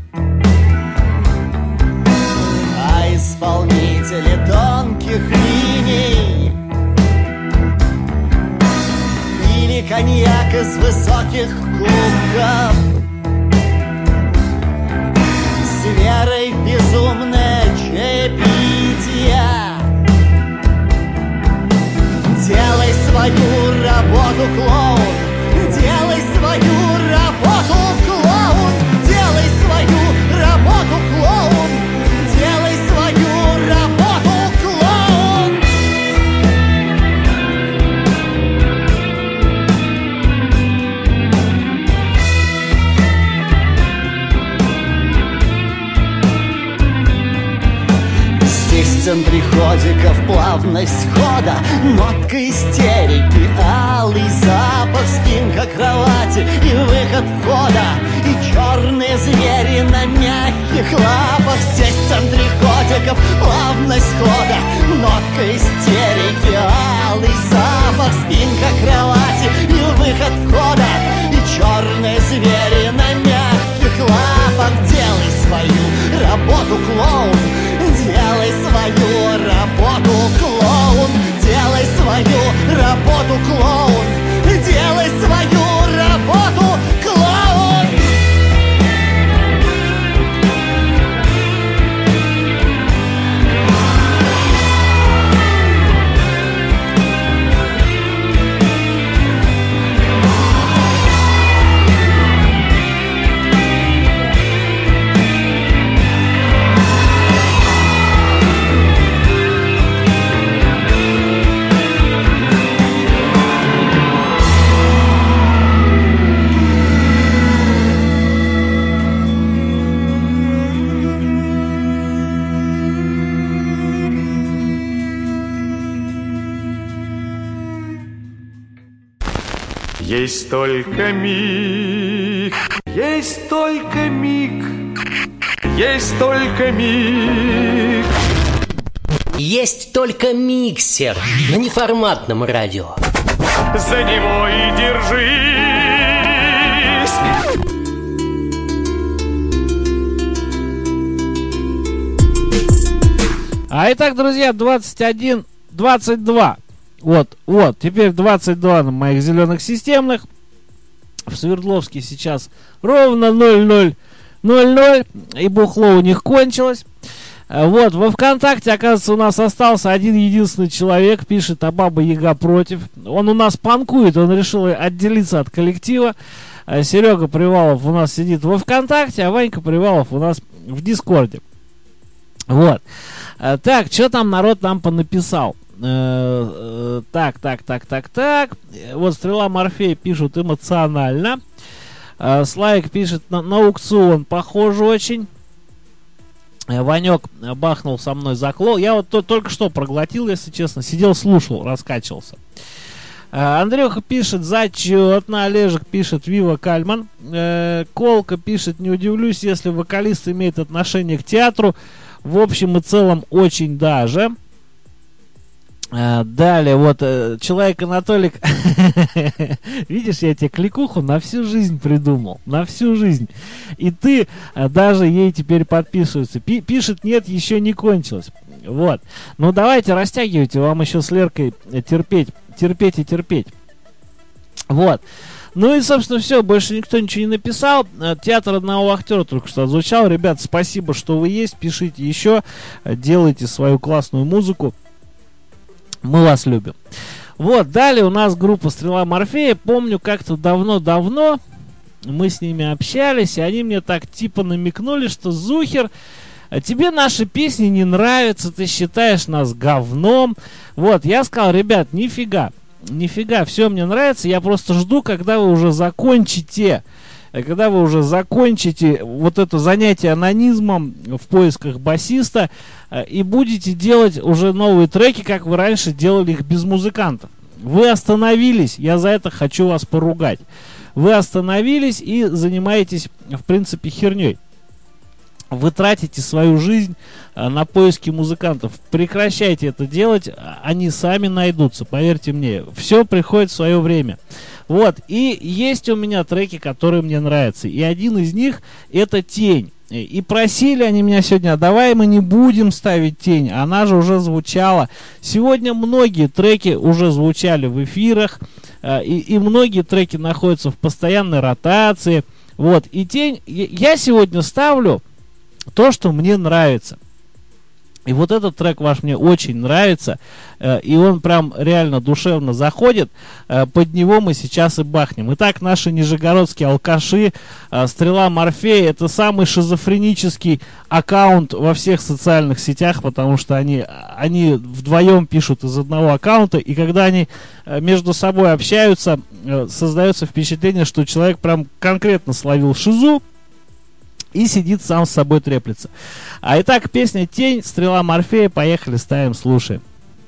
Speaker 11: а исполнители тонких линий пили коньяк из высоких кубков с верой в безумное чаепитие. Делай свою работу, клоун, делай свою работу, клоун, делай свою работу, клоун, делай свою работу, клоун. Здесь центриходиков плавность хода, нотка истерики, алый запах, спинка кровати и выход входа, и черные звери на мягких лапах. Здесь центриходиков плавность хода, нотка истерики, алый запах, спинка кровати и выход входа, и черные звери на мягких лапах. Делай свою работу, клоун, делай свою работу, клоун, делай свою работу, клоун, делай свою работу, клоун.
Speaker 1: Есть только миг, есть только миг, есть только миг.
Speaker 2: Есть только миксер на неформатном радио.
Speaker 1: За него и держись.
Speaker 3: А итак, друзья, 21:22. Вот, теперь 22 на моих зеленых системных. В Свердловске сейчас ровно 00:00, и бухло у них кончилось. Вот, во ВКонтакте, оказывается, у нас остался один единственный человек, пишет, а Баба Яга против. Он у нас панкует, он решил отделиться от коллектива. Серега Привалов у нас сидит во ВКонтакте, а Ванька Привалов у нас в Дискорде. Вот. Так, что там народ нам понаписал? Так. Вот Стрела Морфей пишут эмоционально. Славик пишет на аукцион, похоже очень. Ванек бахнул со мной за клоун. Я вот только что проглотил, если честно. Сидел, слушал, раскачивался. Андрюха пишет зачетно. Олежек пишет Вива Кальман. Колка пишет, не удивлюсь, если вокалист имеет отношение к театру. В общем и целом очень даже. Далее, вот, человек Анатолик. Видишь, я тебе кликуху на всю жизнь придумал. На всю жизнь. И ты даже ей теперь подписывается. Пишет, нет, еще не кончилось. Вот. Ну, давайте растягивайте, вам еще с Леркой терпеть. Вот. Ну и, собственно, все. Больше никто ничего не написал. Театр одного актера только что отзвучал. Ребят, спасибо, что вы есть. Пишите еще. Делайте свою классную музыку. Мы вас любим. Вот, далее у нас группа Стрела Морфея. Помню, как-то давно-давно мы с ними общались, и они мне так типа намекнули, что Зухер, тебе наши песни не нравятся, ты считаешь нас говном. Вот, я сказал, ребят, нифига, все мне нравится, я просто жду, когда вы уже закончите вот это занятие анонизмом в поисках басиста и будете делать уже новые треки, как вы раньше делали их без музыкантов. Вы остановились, я за это хочу вас поругать. Вы остановились и занимаетесь, в принципе, херней. Вы тратите свою жизнь на поиски музыкантов. Прекращайте это делать, они сами найдутся, поверьте мне. Все приходит в свое время. Вот, и есть у меня треки, которые мне нравятся. И один из них это «Тень». И просили они меня сегодня, давай мы не будем ставить «Тень», она же уже звучала. Сегодня многие треки уже звучали в эфирах, и многие треки находятся в постоянной ротации. Вот, и «Тень» я сегодня ставлю то, что мне нравится. И вот этот трек ваш мне очень нравится, и он прям реально душевно заходит. Под него мы сейчас и бахнем. Итак, наши нижегородские алкаши, Стрела Морфея, это самый шизофренический аккаунт во всех социальных сетях, потому что они вдвоем пишут из одного аккаунта, и когда они между собой общаются, создается впечатление, что человек прям конкретно словил шизу и сидит сам с собой треплется. А итак, песня «Тень», Стрела Морфея. Поехали, ставим, слушаем.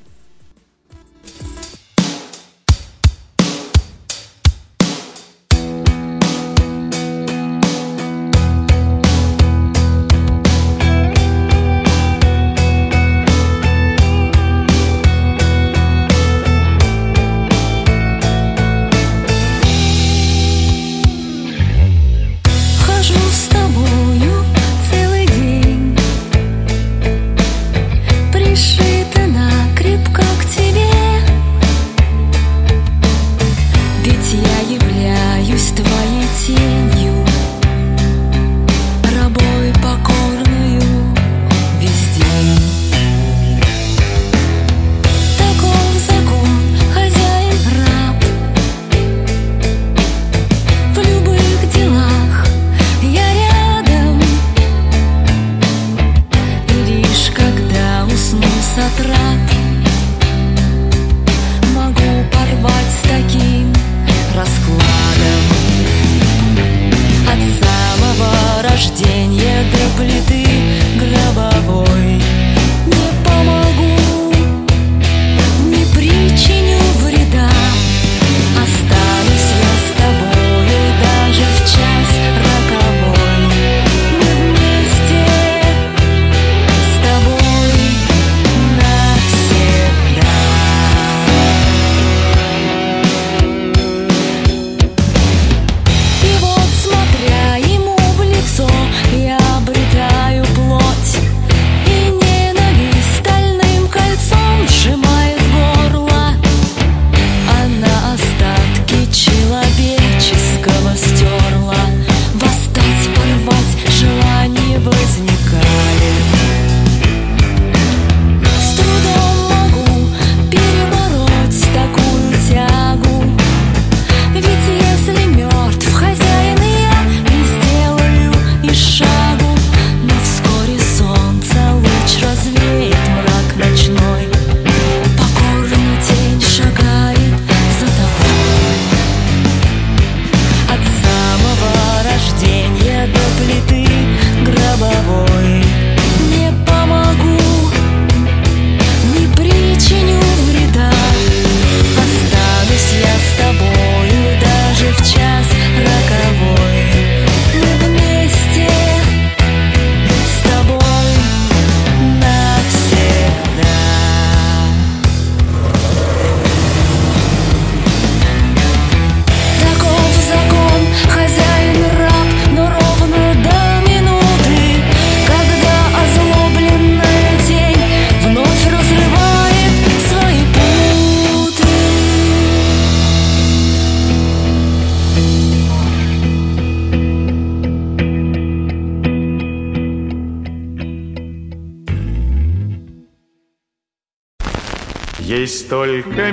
Speaker 1: Есть только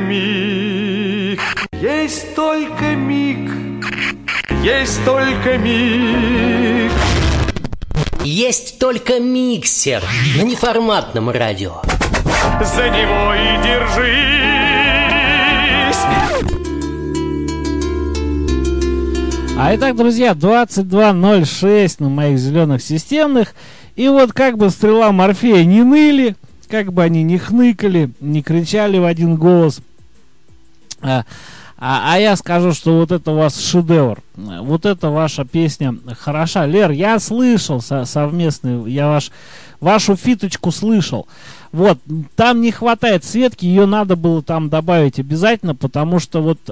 Speaker 1: миг, есть только миг, есть только миг.
Speaker 2: Есть только миксер на неформатном радио.
Speaker 1: За него и держись.
Speaker 3: А итак, друзья, 22:06 на моих зеленых системных. И вот как бы Стрела Морфея не ныли, как бы они не хныкали, не кричали в один голос. А я скажу, что вот это у вас шедевр. Вот это ваша песня хороша. Лер, я слышал совместный, я вашу фиточку слышал. Вот, там не хватает Светки, ее надо было там добавить обязательно, потому что вот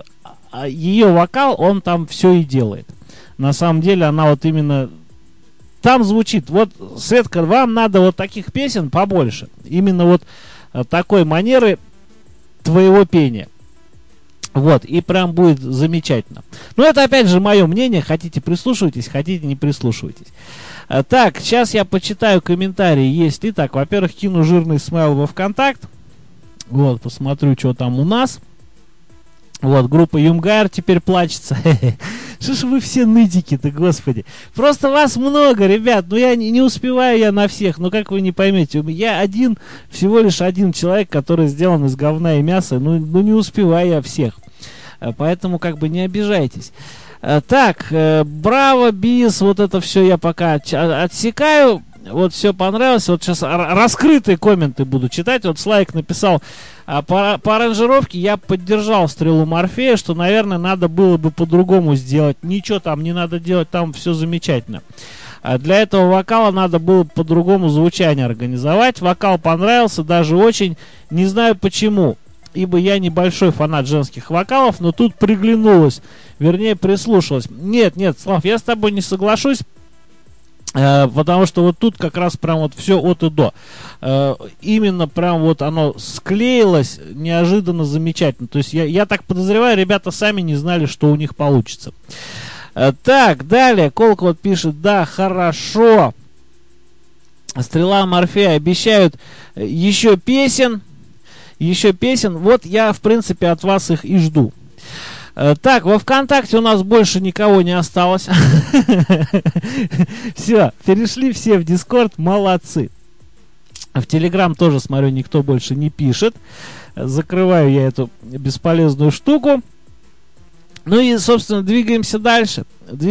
Speaker 3: ее вокал, он там все и делает. На самом деле она вот именно там звучит. Вот, Светка, вам надо вот таких песен побольше. Именно вот такой манеры твоего пения. Вот, и прям будет замечательно. Но это опять же мое мнение. Хотите прислушивайтесь, хотите не прислушивайтесь. Так, сейчас я почитаю комментарии, есть ли. Так, во-первых, кину жирный смайл во ВКонтакт. Вот, посмотрю, что там у нас. Вот, группа Юмгайр теперь плачется. Что ж вы все нытики-то, господи. Просто вас много, ребят. Ну, я не успеваю я на всех. Ну, как вы не поймете. Я всего лишь один человек, который сделан из говна и мяса. Ну не успеваю я всех. Поэтому, как бы, не обижайтесь. Так, браво, бис, вот это все я пока отсекаю. Вот все понравилось. Вот сейчас раскрытые комменты буду читать. Вот Слайк написал: по аранжировке я поддержал Стрелу Морфея, что, наверное, надо было бы по-другому сделать. Ничего там не надо делать, там все замечательно. Для этого вокала надо было по-другому звучание организовать. Вокал понравился, даже очень. Не знаю почему, ибо я небольшой фанат женских вокалов, но тут приглянулась, вернее прислушалась. Нет, Слав, я с тобой не соглашусь. Потому что вот тут как раз прям вот все от и до. Именно прям вот оно склеилось неожиданно замечательно. То есть я так подозреваю, ребята сами не знали, что у них получится. Так, далее. Колка вот пишет: да, хорошо. Стрела Морфея обещают еще песен. Вот я, в принципе, от вас их и жду. Так, во ВКонтакте у нас больше никого не осталось. Все, перешли все в Дискорд, молодцы. В Телеграм тоже, смотрю, никто больше не пишет. Закрываю я эту бесполезную штуку. Ну и, собственно, двигаемся дальше.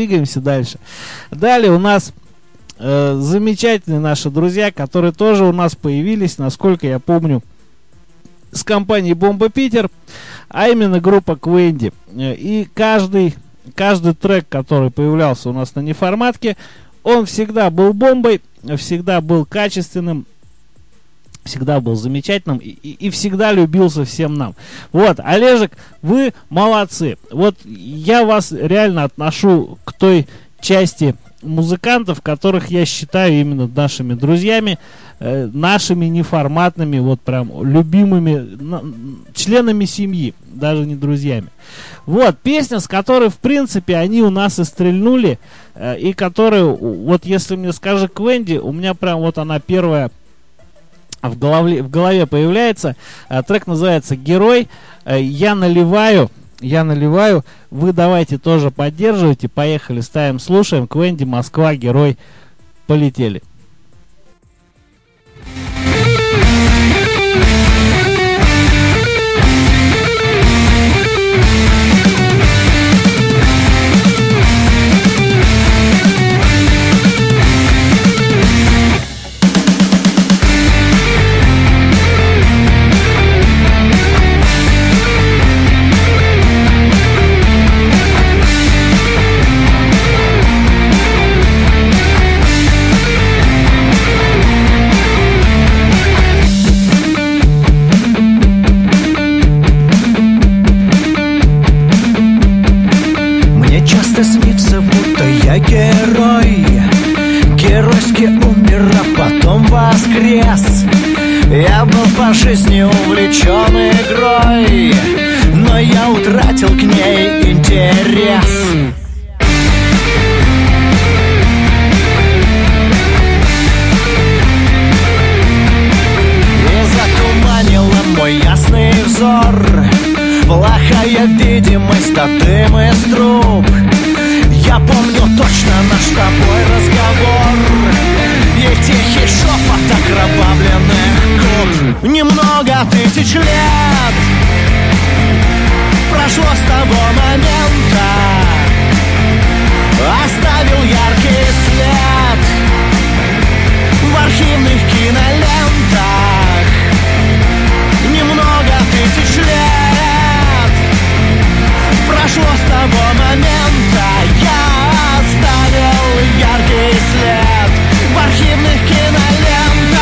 Speaker 3: Далее у нас замечательные наши друзья, которые тоже у нас появились, насколько я помню, с компанией Бомба Питер, а именно группа Квенди. И каждый трек, который появлялся у нас на неформатке, он всегда был бомбой, всегда был качественным, всегда был замечательным и всегда любился всем нам. Вот, Олежек, вы молодцы. Вот я вас реально отношу к той части музыкантов, которых я считаю именно нашими друзьями, нашими неформатными, вот прям любимыми членами семьи, даже не друзьями. Вот, песня, с которой, в принципе, они у нас и стрельнули, и которую, вот если мне скажи Квенди, у меня прям вот она первая в голове появляется. Трек называется «Герой». Я наливаю, вы давайте тоже поддерживайте. Поехали, ставим, слушаем. Квенди, Москва, «Герой». Полетели.
Speaker 10: Снится, будто я герой. Геройски умер, а потом воскрес. Я был по жизни увлечен игрой, но я утратил к ней интерес. И затуманила мой ясный взор плохая видимость от дым из труб. Я помню точно наш с тобой разговор и тихий шепот окровавленных губ. Немного тысяч лет прошло с того момента, оставил яркий след в архивных кинолентах. Немного тысяч лет прошло с того момента, я оставил яркий след в архивных кинолентах.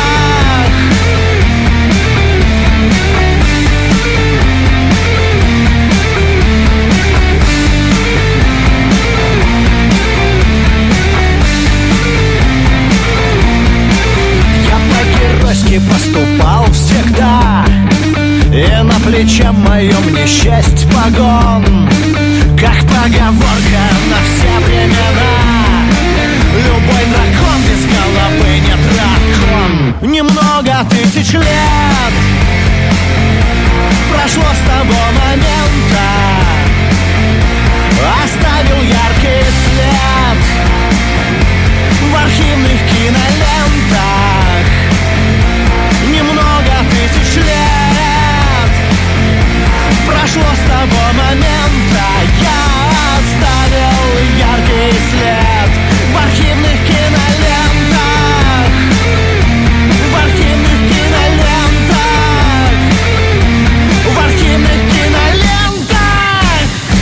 Speaker 10: Немного тысяч лет прошло с того момента, оставил яркий след в архивных кинолентах. Немного тысяч лет прошло с того момента, я оставил яркий след в архивных кинолентах. В архивных кинолентах. В архивных кинолентах.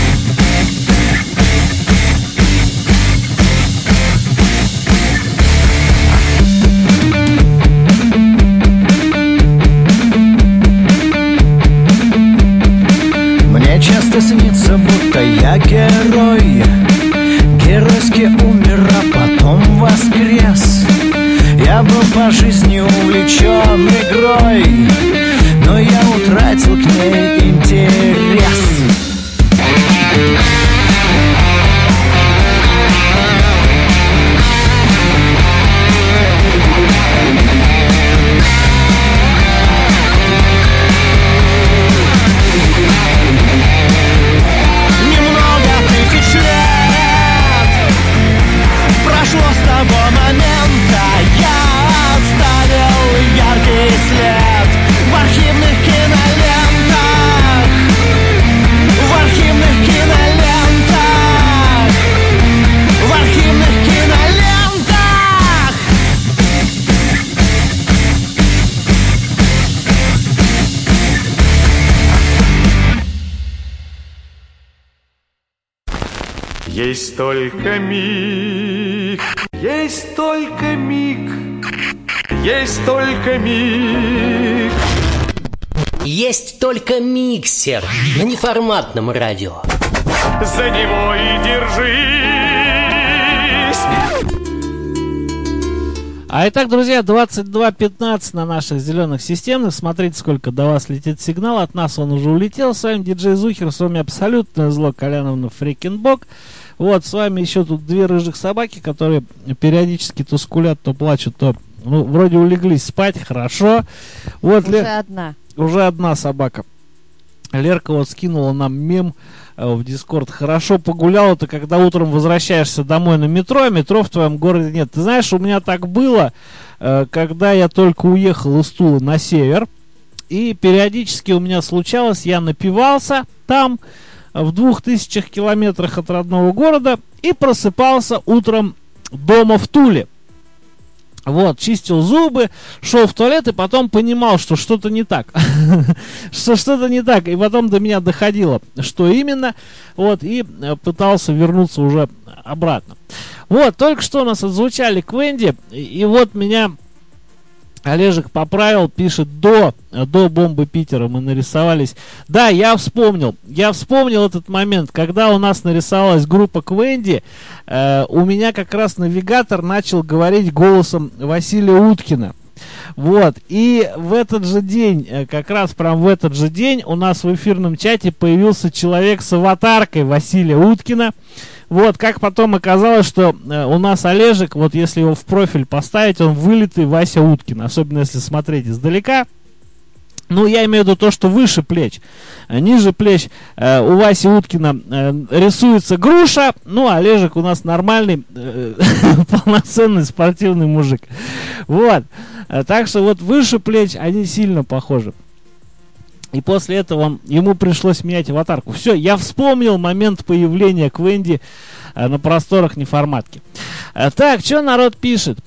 Speaker 10: Мне часто снится, будто я герой. Геройски умер, а потом воскрес. Я был по жизни увлечен игрой, но я утратил к ней интерес. Немного тысяч лет прошло с того момента, я оставил яркий след в архивных кинолентах. В архивных кинолентах. В архивных кинолентах.
Speaker 1: Есть только миг, есть только миг, есть только миг.
Speaker 2: Есть только миксер на неформатном радио.
Speaker 1: За него и держись.
Speaker 3: А итак, друзья, 22:15 на наших зеленых системных. Смотрите, сколько до вас летит сигнал. От нас он уже улетел. С вами диджей Зухер, с вами абсолютное зло Коляновна Фрикенбок. Вот, с вами еще тут две рыжих собаки, которые периодически то скулят, то плачут, то, ну, вроде улеглись спать, хорошо. Вот
Speaker 4: Уже одна
Speaker 3: собака. Лерка вот скинула нам мем в Дискорд. Хорошо погулял ты, когда утром возвращаешься домой на метро, а метро в твоем городе нет. Ты знаешь, у меня так было, когда я только уехал из Тулы на север. И периодически у меня случалось, я напивался там, в 2000 километрах от родного города, и просыпался утром дома в Туле. Вот, чистил зубы, шел в туалет и потом понимал, что что-то не так. Что что-то не так. И потом до меня доходило, что именно. Вот, и пытался вернуться уже обратно. Вот, только что у нас отзвучали Квенди. И вот меня Олежек поправил, пишет, до бомбы Питера мы нарисовались. Да, я вспомнил этот момент, когда у нас нарисовалась группа Квенди. У меня как раз навигатор начал говорить голосом Василия Уткина. Вот, и в этот же день, как раз прям в этот же день, у нас в эфирном чате появился человек с аватаркой Василия Уткина. Вот, как потом оказалось, что у нас Олежек, вот если его в профиль поставить, он вылитый Вася Уткин, особенно если смотреть издалека. Ну, я имею в виду то, что выше плеч. Ниже плеч у Васи Уткина рисуется груша, ну, а Олежек у нас нормальный, полноценный спортивный мужик. Вот, так что вот выше плеч они сильно похожи. И после этого ему пришлось менять аватарку. Все, я вспомнил момент появления Квенди на просторах неформатки. Так, что народ пишет?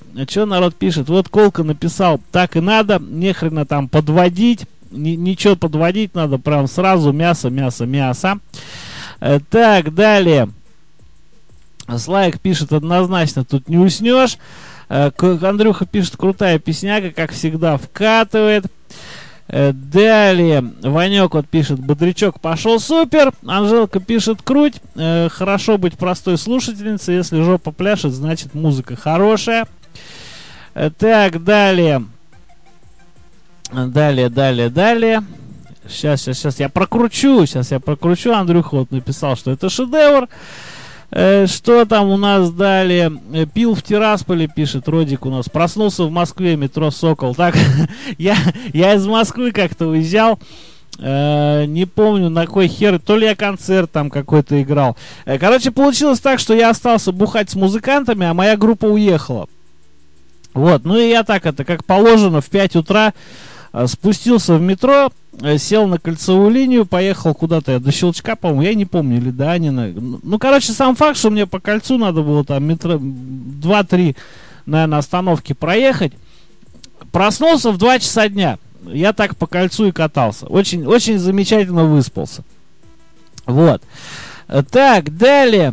Speaker 3: Вот Колка написал, так и надо, нехрена там подводить. Ничего подводить надо, прям сразу мясо. Так, далее. Слайк пишет, однозначно тут не уснешь. Андрюха пишет, крутая песняга, как всегда, вкатывает. Далее, Ванек вот пишет, бодрячок пошел супер. Анжелка пишет, круть. Хорошо быть простой слушательницей. Если жопа пляшет, значит музыка хорошая. Так, далее. Сейчас я прокручу. Андрюха вот написал, что это шедевр. Что там у нас далее? Пил в Тирасполе, пишет Родик у нас. Проснулся в Москве, метро «Сокол». Так, я из Москвы как-то уезжал. Не помню, на кой хер. То ли я концерт там какой-то играл. Короче, получилось так, что я остался бухать с музыкантами, а моя группа уехала. Вот, ну и я так это, как положено, в 5 утра спустился в метро, сел на кольцевую линию, поехал куда-то я до Щелчка, по-моему, я не помню, или до Анина. Ну, короче, сам факт, что мне по кольцу надо было там метро 2-3, наверное, остановки проехать. Проснулся в 2 часа дня. Я так по кольцу и катался. Очень, очень замечательно выспался. Вот. Так, далее.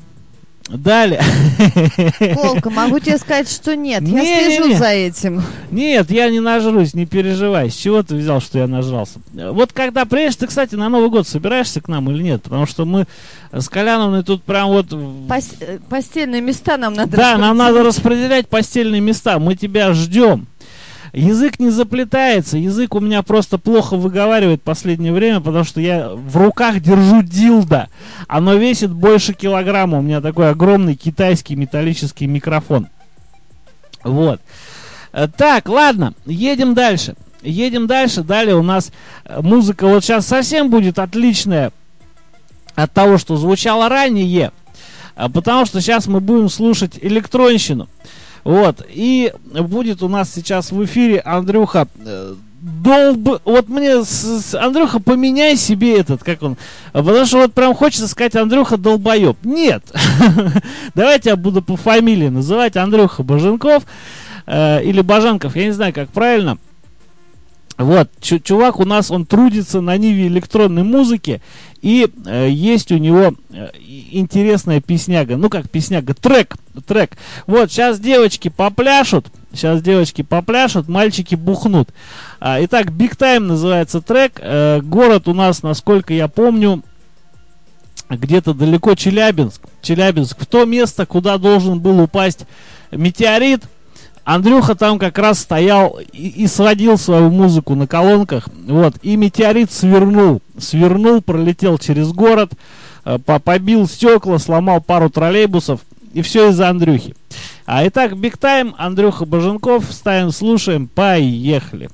Speaker 4: Волка, могу тебе сказать, что нет. Я слежу за этим.
Speaker 3: Нет, я не нажрусь, не переживай. С чего ты взял, что я нажрался? Вот когда приедешь, ты, кстати, на Новый год собираешься к нам или нет? Потому что мы с Коляновной тут прям вот...
Speaker 4: Постельные места нам надо
Speaker 3: распределять. Да, нам надо распределять постельные места. Мы тебя ждем. Язык не заплетается, язык у меня просто плохо выговаривает в последнее время, потому что я в руках держу дилдо. Оно весит больше килограмма, у меня такой огромный китайский металлический микрофон. Вот. Так, ладно, едем дальше. Далее у нас музыка вот сейчас совсем будет отличная от того, что звучало ранее, потому что сейчас мы будем слушать электронщину. Вот, и будет у нас сейчас в эфире Андрюха вот мне, Андрюха, поменяй себе этот, как он, потому что вот прям хочется сказать Андрюха долбоеб. Нет, давайте я буду по фамилии называть Андрюха Боженков или Боженков, я не знаю, как правильно. Вот, чувак у нас, он трудится на ниве электронной музыки, и есть у него интересная песняга, ну как песняга, трек. Вот, сейчас девочки попляшут, мальчики бухнут. Итак, Big Time называется трек, город у нас, насколько я помню, где-то далеко Челябинск, в то место, куда должен был упасть метеорит. Андрюха там как раз стоял и сводил свою музыку на колонках, вот, и метеорит свернул, пролетел через город, побил стекла, сломал пару троллейбусов, и все из-за Андрюхи. Итак, Big Time, Андрюха Боженков, ставим, слушаем, поехали.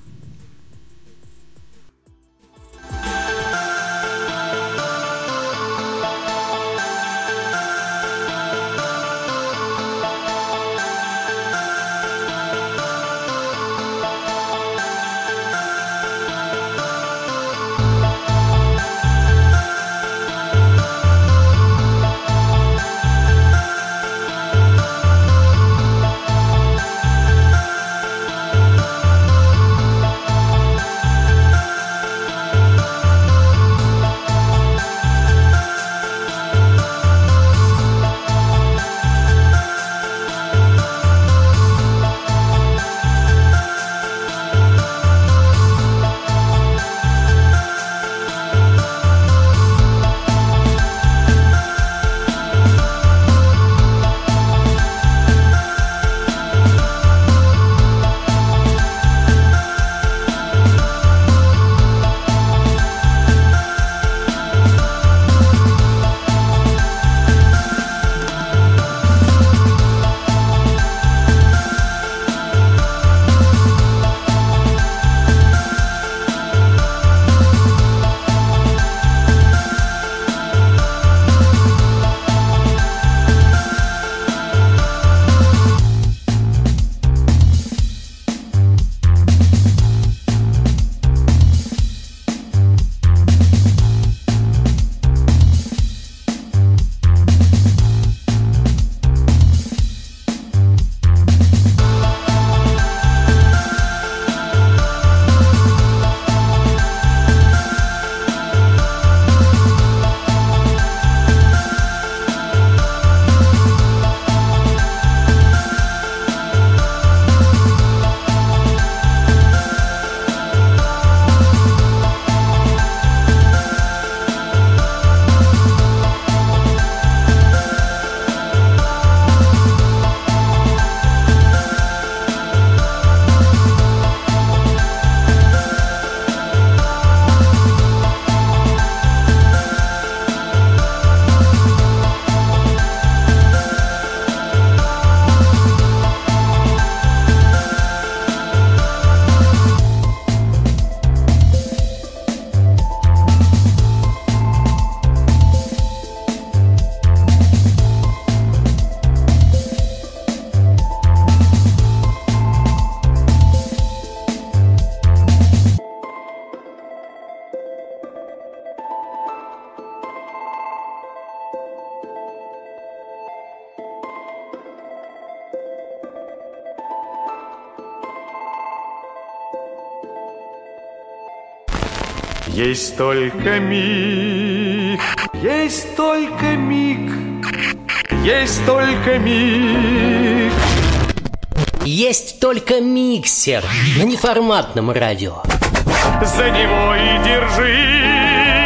Speaker 1: Есть только миг, есть только миг, есть только миг.
Speaker 2: Есть только миксер на неформатном радио.
Speaker 1: За него и держись.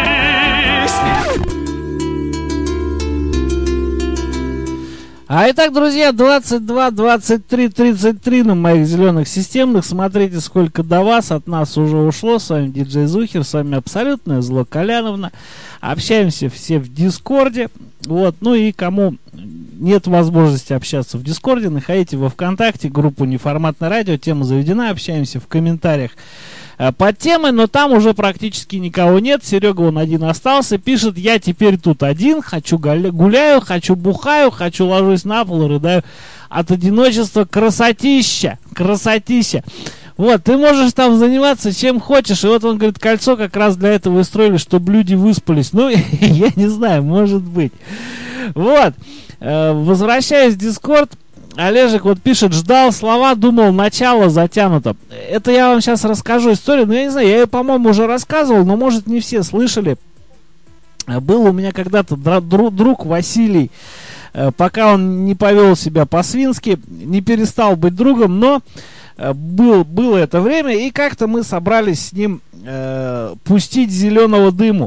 Speaker 3: А итак, друзья, 22, 23, 33 на моих зеленых системных. Смотрите, сколько до вас от нас уже ушло. С вами диджей Зухер, с вами абсолютное зло Коляновна. Общаемся все в Дискорде. Вот, ну и кому нет возможности общаться в Дискорде, находите во ВКонтакте группу «Неформатное радио». Тема заведена, общаемся в комментариях под темой, но там уже практически никого нет. Серега он один остался, пишет: я теперь тут один, хочу гуляю, хочу бухаю, хочу ложусь на пол и рыдаю от одиночества. Красотища, красотища. Вот, ты можешь там заниматься чем хочешь. И вот он говорит, кольцо как раз для этого и строили, чтобы люди выспались. Ну, я не знаю, может быть. Вот, возвращаясь в Дискорд, Олежек вот пишет: ждал слова, думал, начало затянуто. Это я вам сейчас расскажу историю, но я не знаю, я ее, по-моему, уже рассказывал, но, может, не все слышали. Был у меня когда-то друг Василий, пока он не повел себя по-свински, не перестал быть другом, но было это время, и как-то мы собрались с ним пустить зеленого дыму.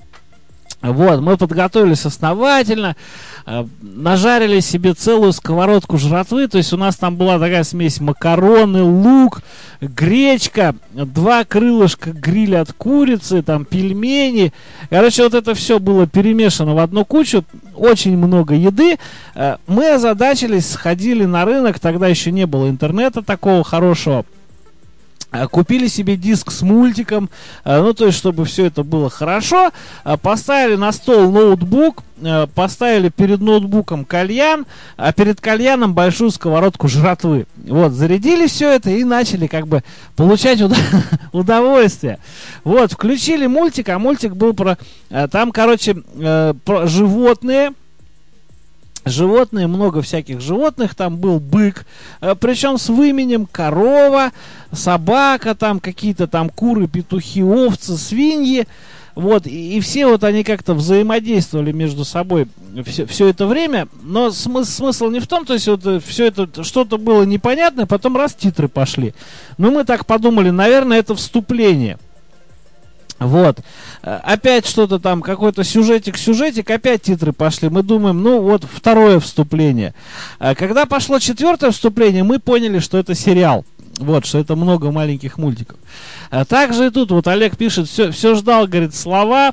Speaker 3: Вот, мы подготовились основательно, нажарили себе целую сковородку жратвы, то есть у нас там была такая смесь: макароны, лук, гречка, 2 крылышка гриля от курицы, там пельмени. Короче, вот это все было перемешано в одну кучу, очень много еды. Мы озадачились, сходили на рынок, тогда еще не было интернета такого хорошего. Купили себе диск с мультиком, ну, то есть, чтобы все это было хорошо. Поставили на стол ноутбук, поставили перед ноутбуком кальян, а перед кальяном большую сковородку жратвы. Вот, зарядили все это и начали как бы получать удовольствие. Вот, включили мультик, а мультик был про... Там, короче, про животные. Животные, много всяких животных, там был бык, причем с выменем, корова, собака, там какие-то там куры, петухи, овцы, свиньи, вот, и все вот они как-то взаимодействовали между собой все это время, но смысл не в том, то есть вот все это что-то было непонятное, потом раз титры пошли, но мы так подумали, наверное, это вступление. Вот, опять что-то там, какой-то сюжетик, опять титры пошли. Мы думаем, ну вот второе вступление. Когда пошло 4-е вступление, мы поняли, что это сериал. Вот, что это много маленьких мультиков. Также и тут вот Олег пишет, все ждал, говорит, слова,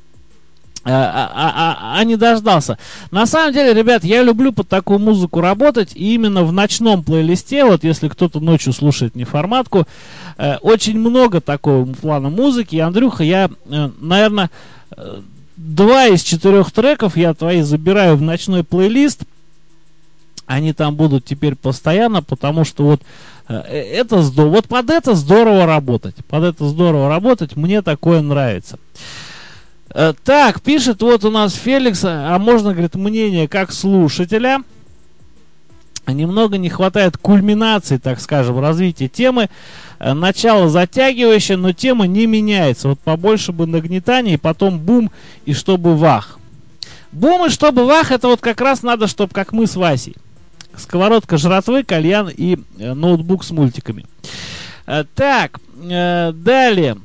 Speaker 3: а не дождался. На самом деле, ребят, я люблю под такую музыку работать, и именно в ночном плейлисте, вот если кто-то ночью слушает неформатку, очень много такого плана музыки. И, Андрюха, я, наверное, 2 из 4 треков я твои забираю в ночной плейлист. Они там будут теперь постоянно, потому что вот это здорово. Вот под это здорово работать. Под это здорово работать. Мне такое нравится. Так, пишет вот у нас Феликс, а можно, говорит, мнение как слушателя. Немного не хватает кульминации, так скажем, развития темы. Начало затягивающее, но тема не меняется. Вот побольше бы нагнетания, и потом бум, и чтобы вах. Бум, и чтобы вах, это вот как раз надо, чтобы как мы с Васей. Сковородка жратвы, кальян и ноутбук с мультиками. Так, далее.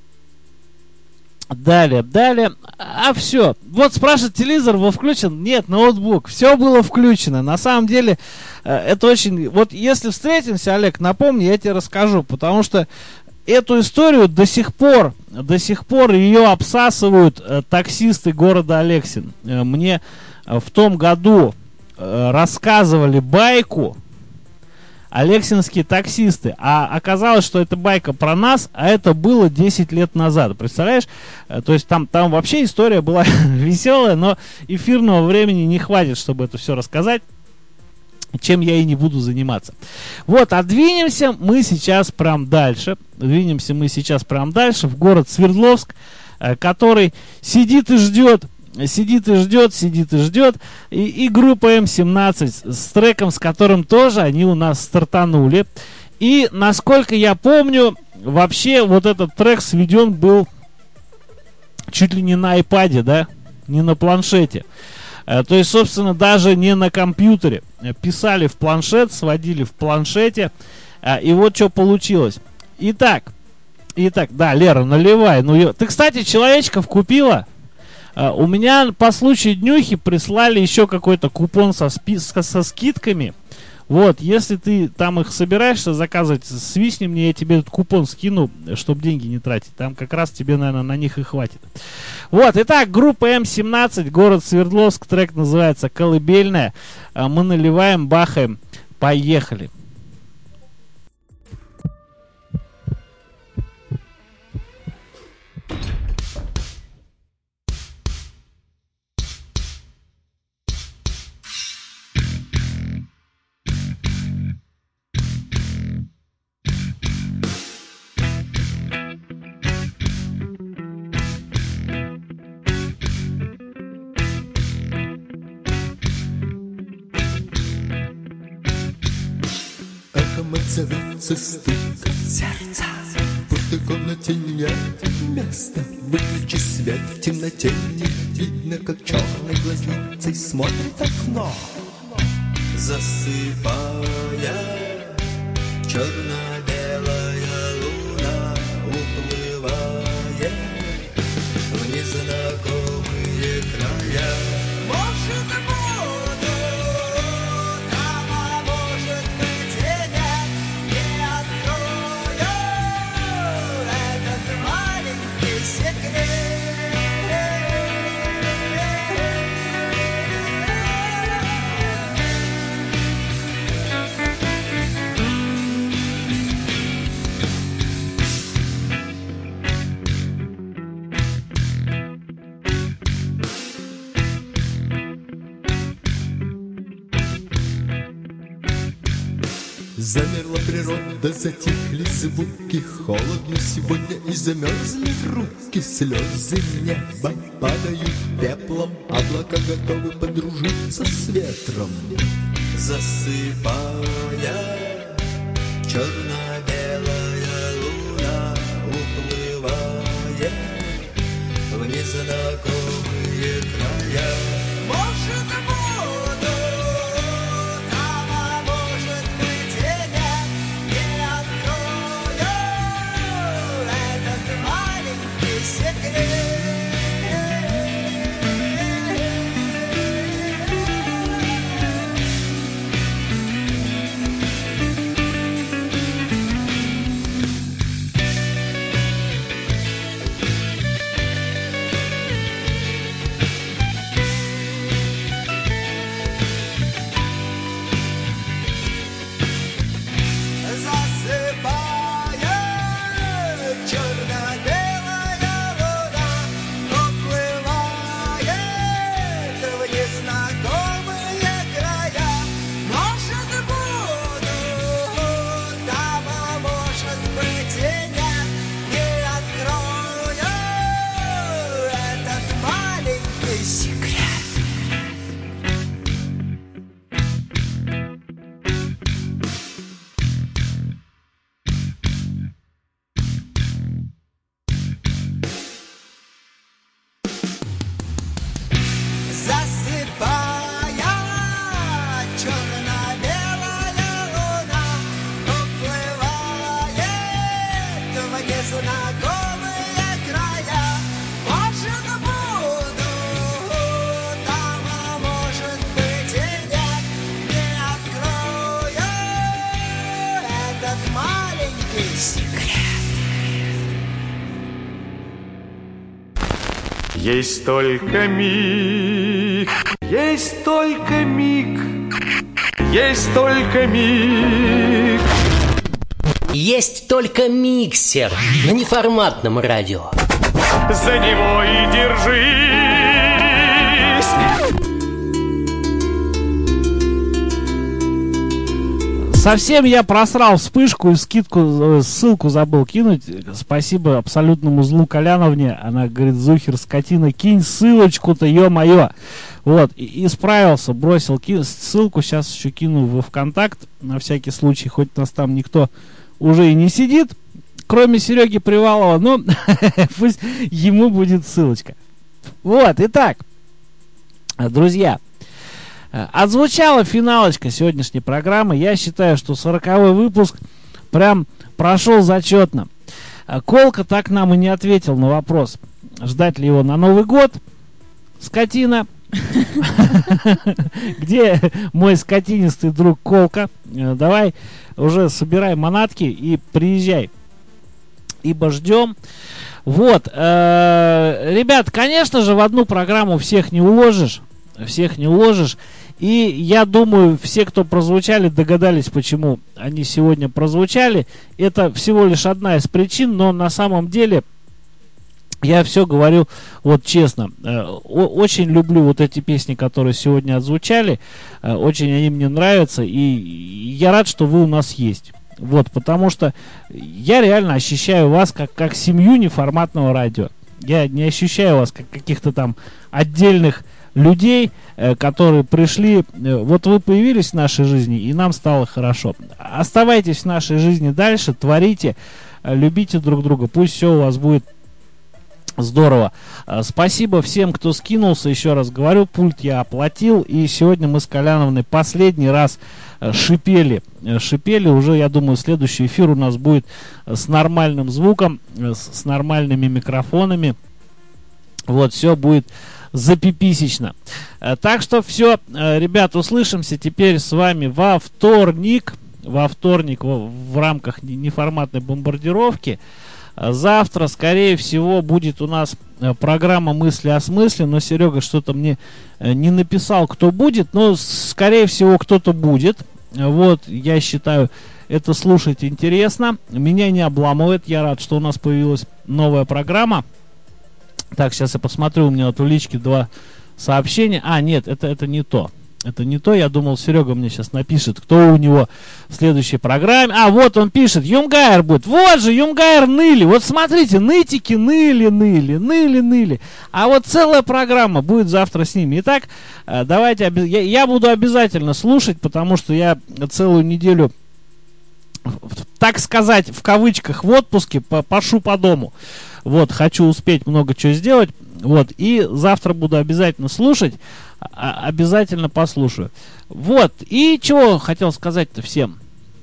Speaker 3: Далее. А все. Вот спрашивает, телевизор был включен? Нет, ноутбук. Все было включено. На самом деле, это очень... Вот если встретимся, Олег, напомни, я тебе расскажу. Потому что эту историю до сих пор ее обсасывают таксисты города Алексин. Мне в том году рассказывали байку алексинские таксисты, а оказалось, что это байка про нас, а это было 10 лет назад, представляешь? То есть там вообще история была веселая, но эфирного времени не хватит, чтобы это все рассказать, чем я и не буду заниматься. Вот, а двинемся мы сейчас прям дальше, в город Свердловск, который сидит и ждет, и группа М17 с треком, с которым тоже они у нас стартанули. И, насколько я помню, вообще вот этот трек сведен был чуть ли не на iPad, да, не на планшете. То есть, собственно, даже не на компьютере. Писали в планшет, сводили в планшете. И вот что получилось. Итак, да, Лера, наливай. Ты, кстати, человечков купила? У меня по случаю днюхи прислали еще какой-то купон со скидками. Вот, если ты там их собираешься заказывать, свистни мне, я тебе этот купон скину, чтобы деньги не тратить. Там как раз тебе, наверное, на них и хватит. Вот, итак, группа М17, город Свердловск, трек называется «Колыбельная». Мы наливаем, бахаем, поехали.
Speaker 12: Эхом отзовется стук сердца. В пустой комнате нет места. Выключи свет, в темноте не видно, как черной глазницей смотрит окно. Засыпая, черно-белая луна уплывает в незнакомые края. Может, буду там, а может быть и нет. Не открою этот маленький секрет. Замерла природа, затихли звуки, холодно сегодня и замерзли руки. Слезы неба падают пеплом, облака готовы подружиться с ветром. Засыпая, черно-белая луна уплывает в незнакомые края. Может, буду там, а может быть и нет. Не открою этот маленький секрет.
Speaker 1: Есть только миг, есть только миг, есть только миг.
Speaker 2: Есть только миксер на неформатном радио.
Speaker 1: За него и держись.
Speaker 3: Совсем я просрал вспышку и ссылку забыл кинуть. Спасибо абсолютному злу Коляновне. Она говорит: Зухер, скотина, кинь ссылочку-то, ё-моё. Вот, и справился, бросил ссылку. Сейчас еще кину во ВКонтакт, на всякий случай, хоть нас там никто уже и не сидит, кроме Сереги Привалова, ну, пусть ему будет ссылочка. Вот, итак, друзья, отзвучала финалочка сегодняшней программы. Я считаю, что 40-й выпуск прям прошел зачетно. Колка так нам и не ответил на вопрос, ждать ли его на Новый год. Скотина. Где мой скотинистый друг Колка? Давай уже собирай манатки и приезжай, ибо ждем. Вот, ребят, конечно же, в одну программу всех не уложишь. И я думаю, все, кто прозвучали, догадались, почему они сегодня прозвучали. Это всего лишь одна из причин, но на самом деле я все говорю вот честно. Очень люблю вот эти песни, которые сегодня отзвучали. Очень они мне нравятся. И я рад, что вы у нас есть. Вот, потому что я реально ощущаю вас как семью неформатного радио. Я не ощущаю вас как каких-то там отдельных людей, которые пришли. Вот вы появились в нашей жизни, и нам стало хорошо. Оставайтесь в нашей жизни дальше, творите, любите друг друга. Пусть все у вас будет здорово. Спасибо всем, кто скинулся. Еще раз говорю, пульт я оплатил. И сегодня мы с Коляновной последний раз шипели уже. Я думаю, следующий эфир у нас будет с нормальным звуком, с нормальными микрофонами. Вот, все будет запиписечно. Так что все, ребят, услышимся теперь с вами во вторник в рамках неформатной бомбардировки. Завтра, скорее всего, будет у нас программа «Мысли о смысле», но Серега что-то мне не написал, кто будет, но, скорее всего, кто-то будет. Вот, я считаю, это слушать интересно. Меня не обламывает, я рад, что у нас появилась новая программа. Так, сейчас я посмотрю, у меня вот в личке 2 сообщения. А, нет, это не то. Это не то, я думал, Серега мне сейчас напишет, кто у него в следующей программе. А, вот он пишет, Юмгайр будет. Вот же, Юмгайр ныли. Вот смотрите, нытики ныли. А вот целая программа будет завтра с ними. Итак, давайте, я буду обязательно слушать, потому что я целую неделю, так сказать, в кавычках, в отпуске пошу по дому. Вот, хочу успеть много чего сделать. Вот, и завтра буду обязательно слушать. Обязательно послушаю. Вот, и чего хотел сказать-то всем?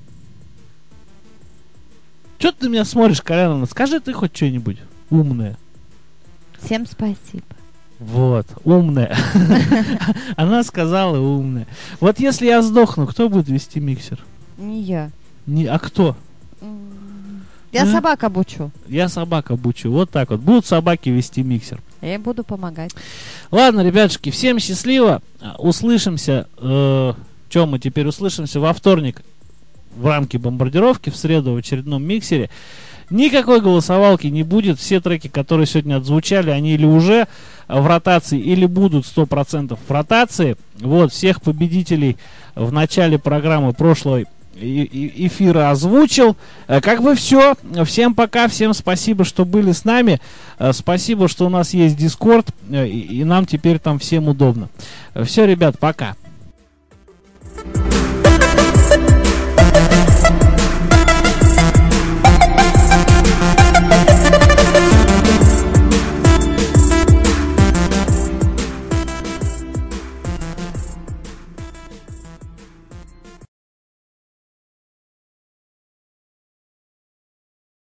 Speaker 3: Чё ты на меня смотришь, Коляновна? Скажи ты хоть что-нибудь умное.
Speaker 4: Всем спасибо.
Speaker 3: Вот, умная. Она сказала умная. Вот если я сдохну, кто будет вести миксер?
Speaker 4: Не я.
Speaker 3: А кто?
Speaker 4: Я собак обучу.
Speaker 3: Я собак обучу. Вот так вот. Будут собаки вести миксер.
Speaker 4: Я буду помогать.
Speaker 3: Ладно, ребятушки, всем счастливо. Услышимся. Чем мы теперь услышимся во вторник в рамке бомбардировки, в среду в очередном миксере. Никакой голосовалки не будет. Все треки, которые сегодня отзвучали, они или уже в ротации, или будут 100% в ротации. Вот, всех победителей в начале программы прошлой эфира озвучил. Как бы все. Всем пока, всем спасибо, что были с нами. Спасибо, что у нас есть Discord, и нам теперь там всем удобно. Все, ребят, пока.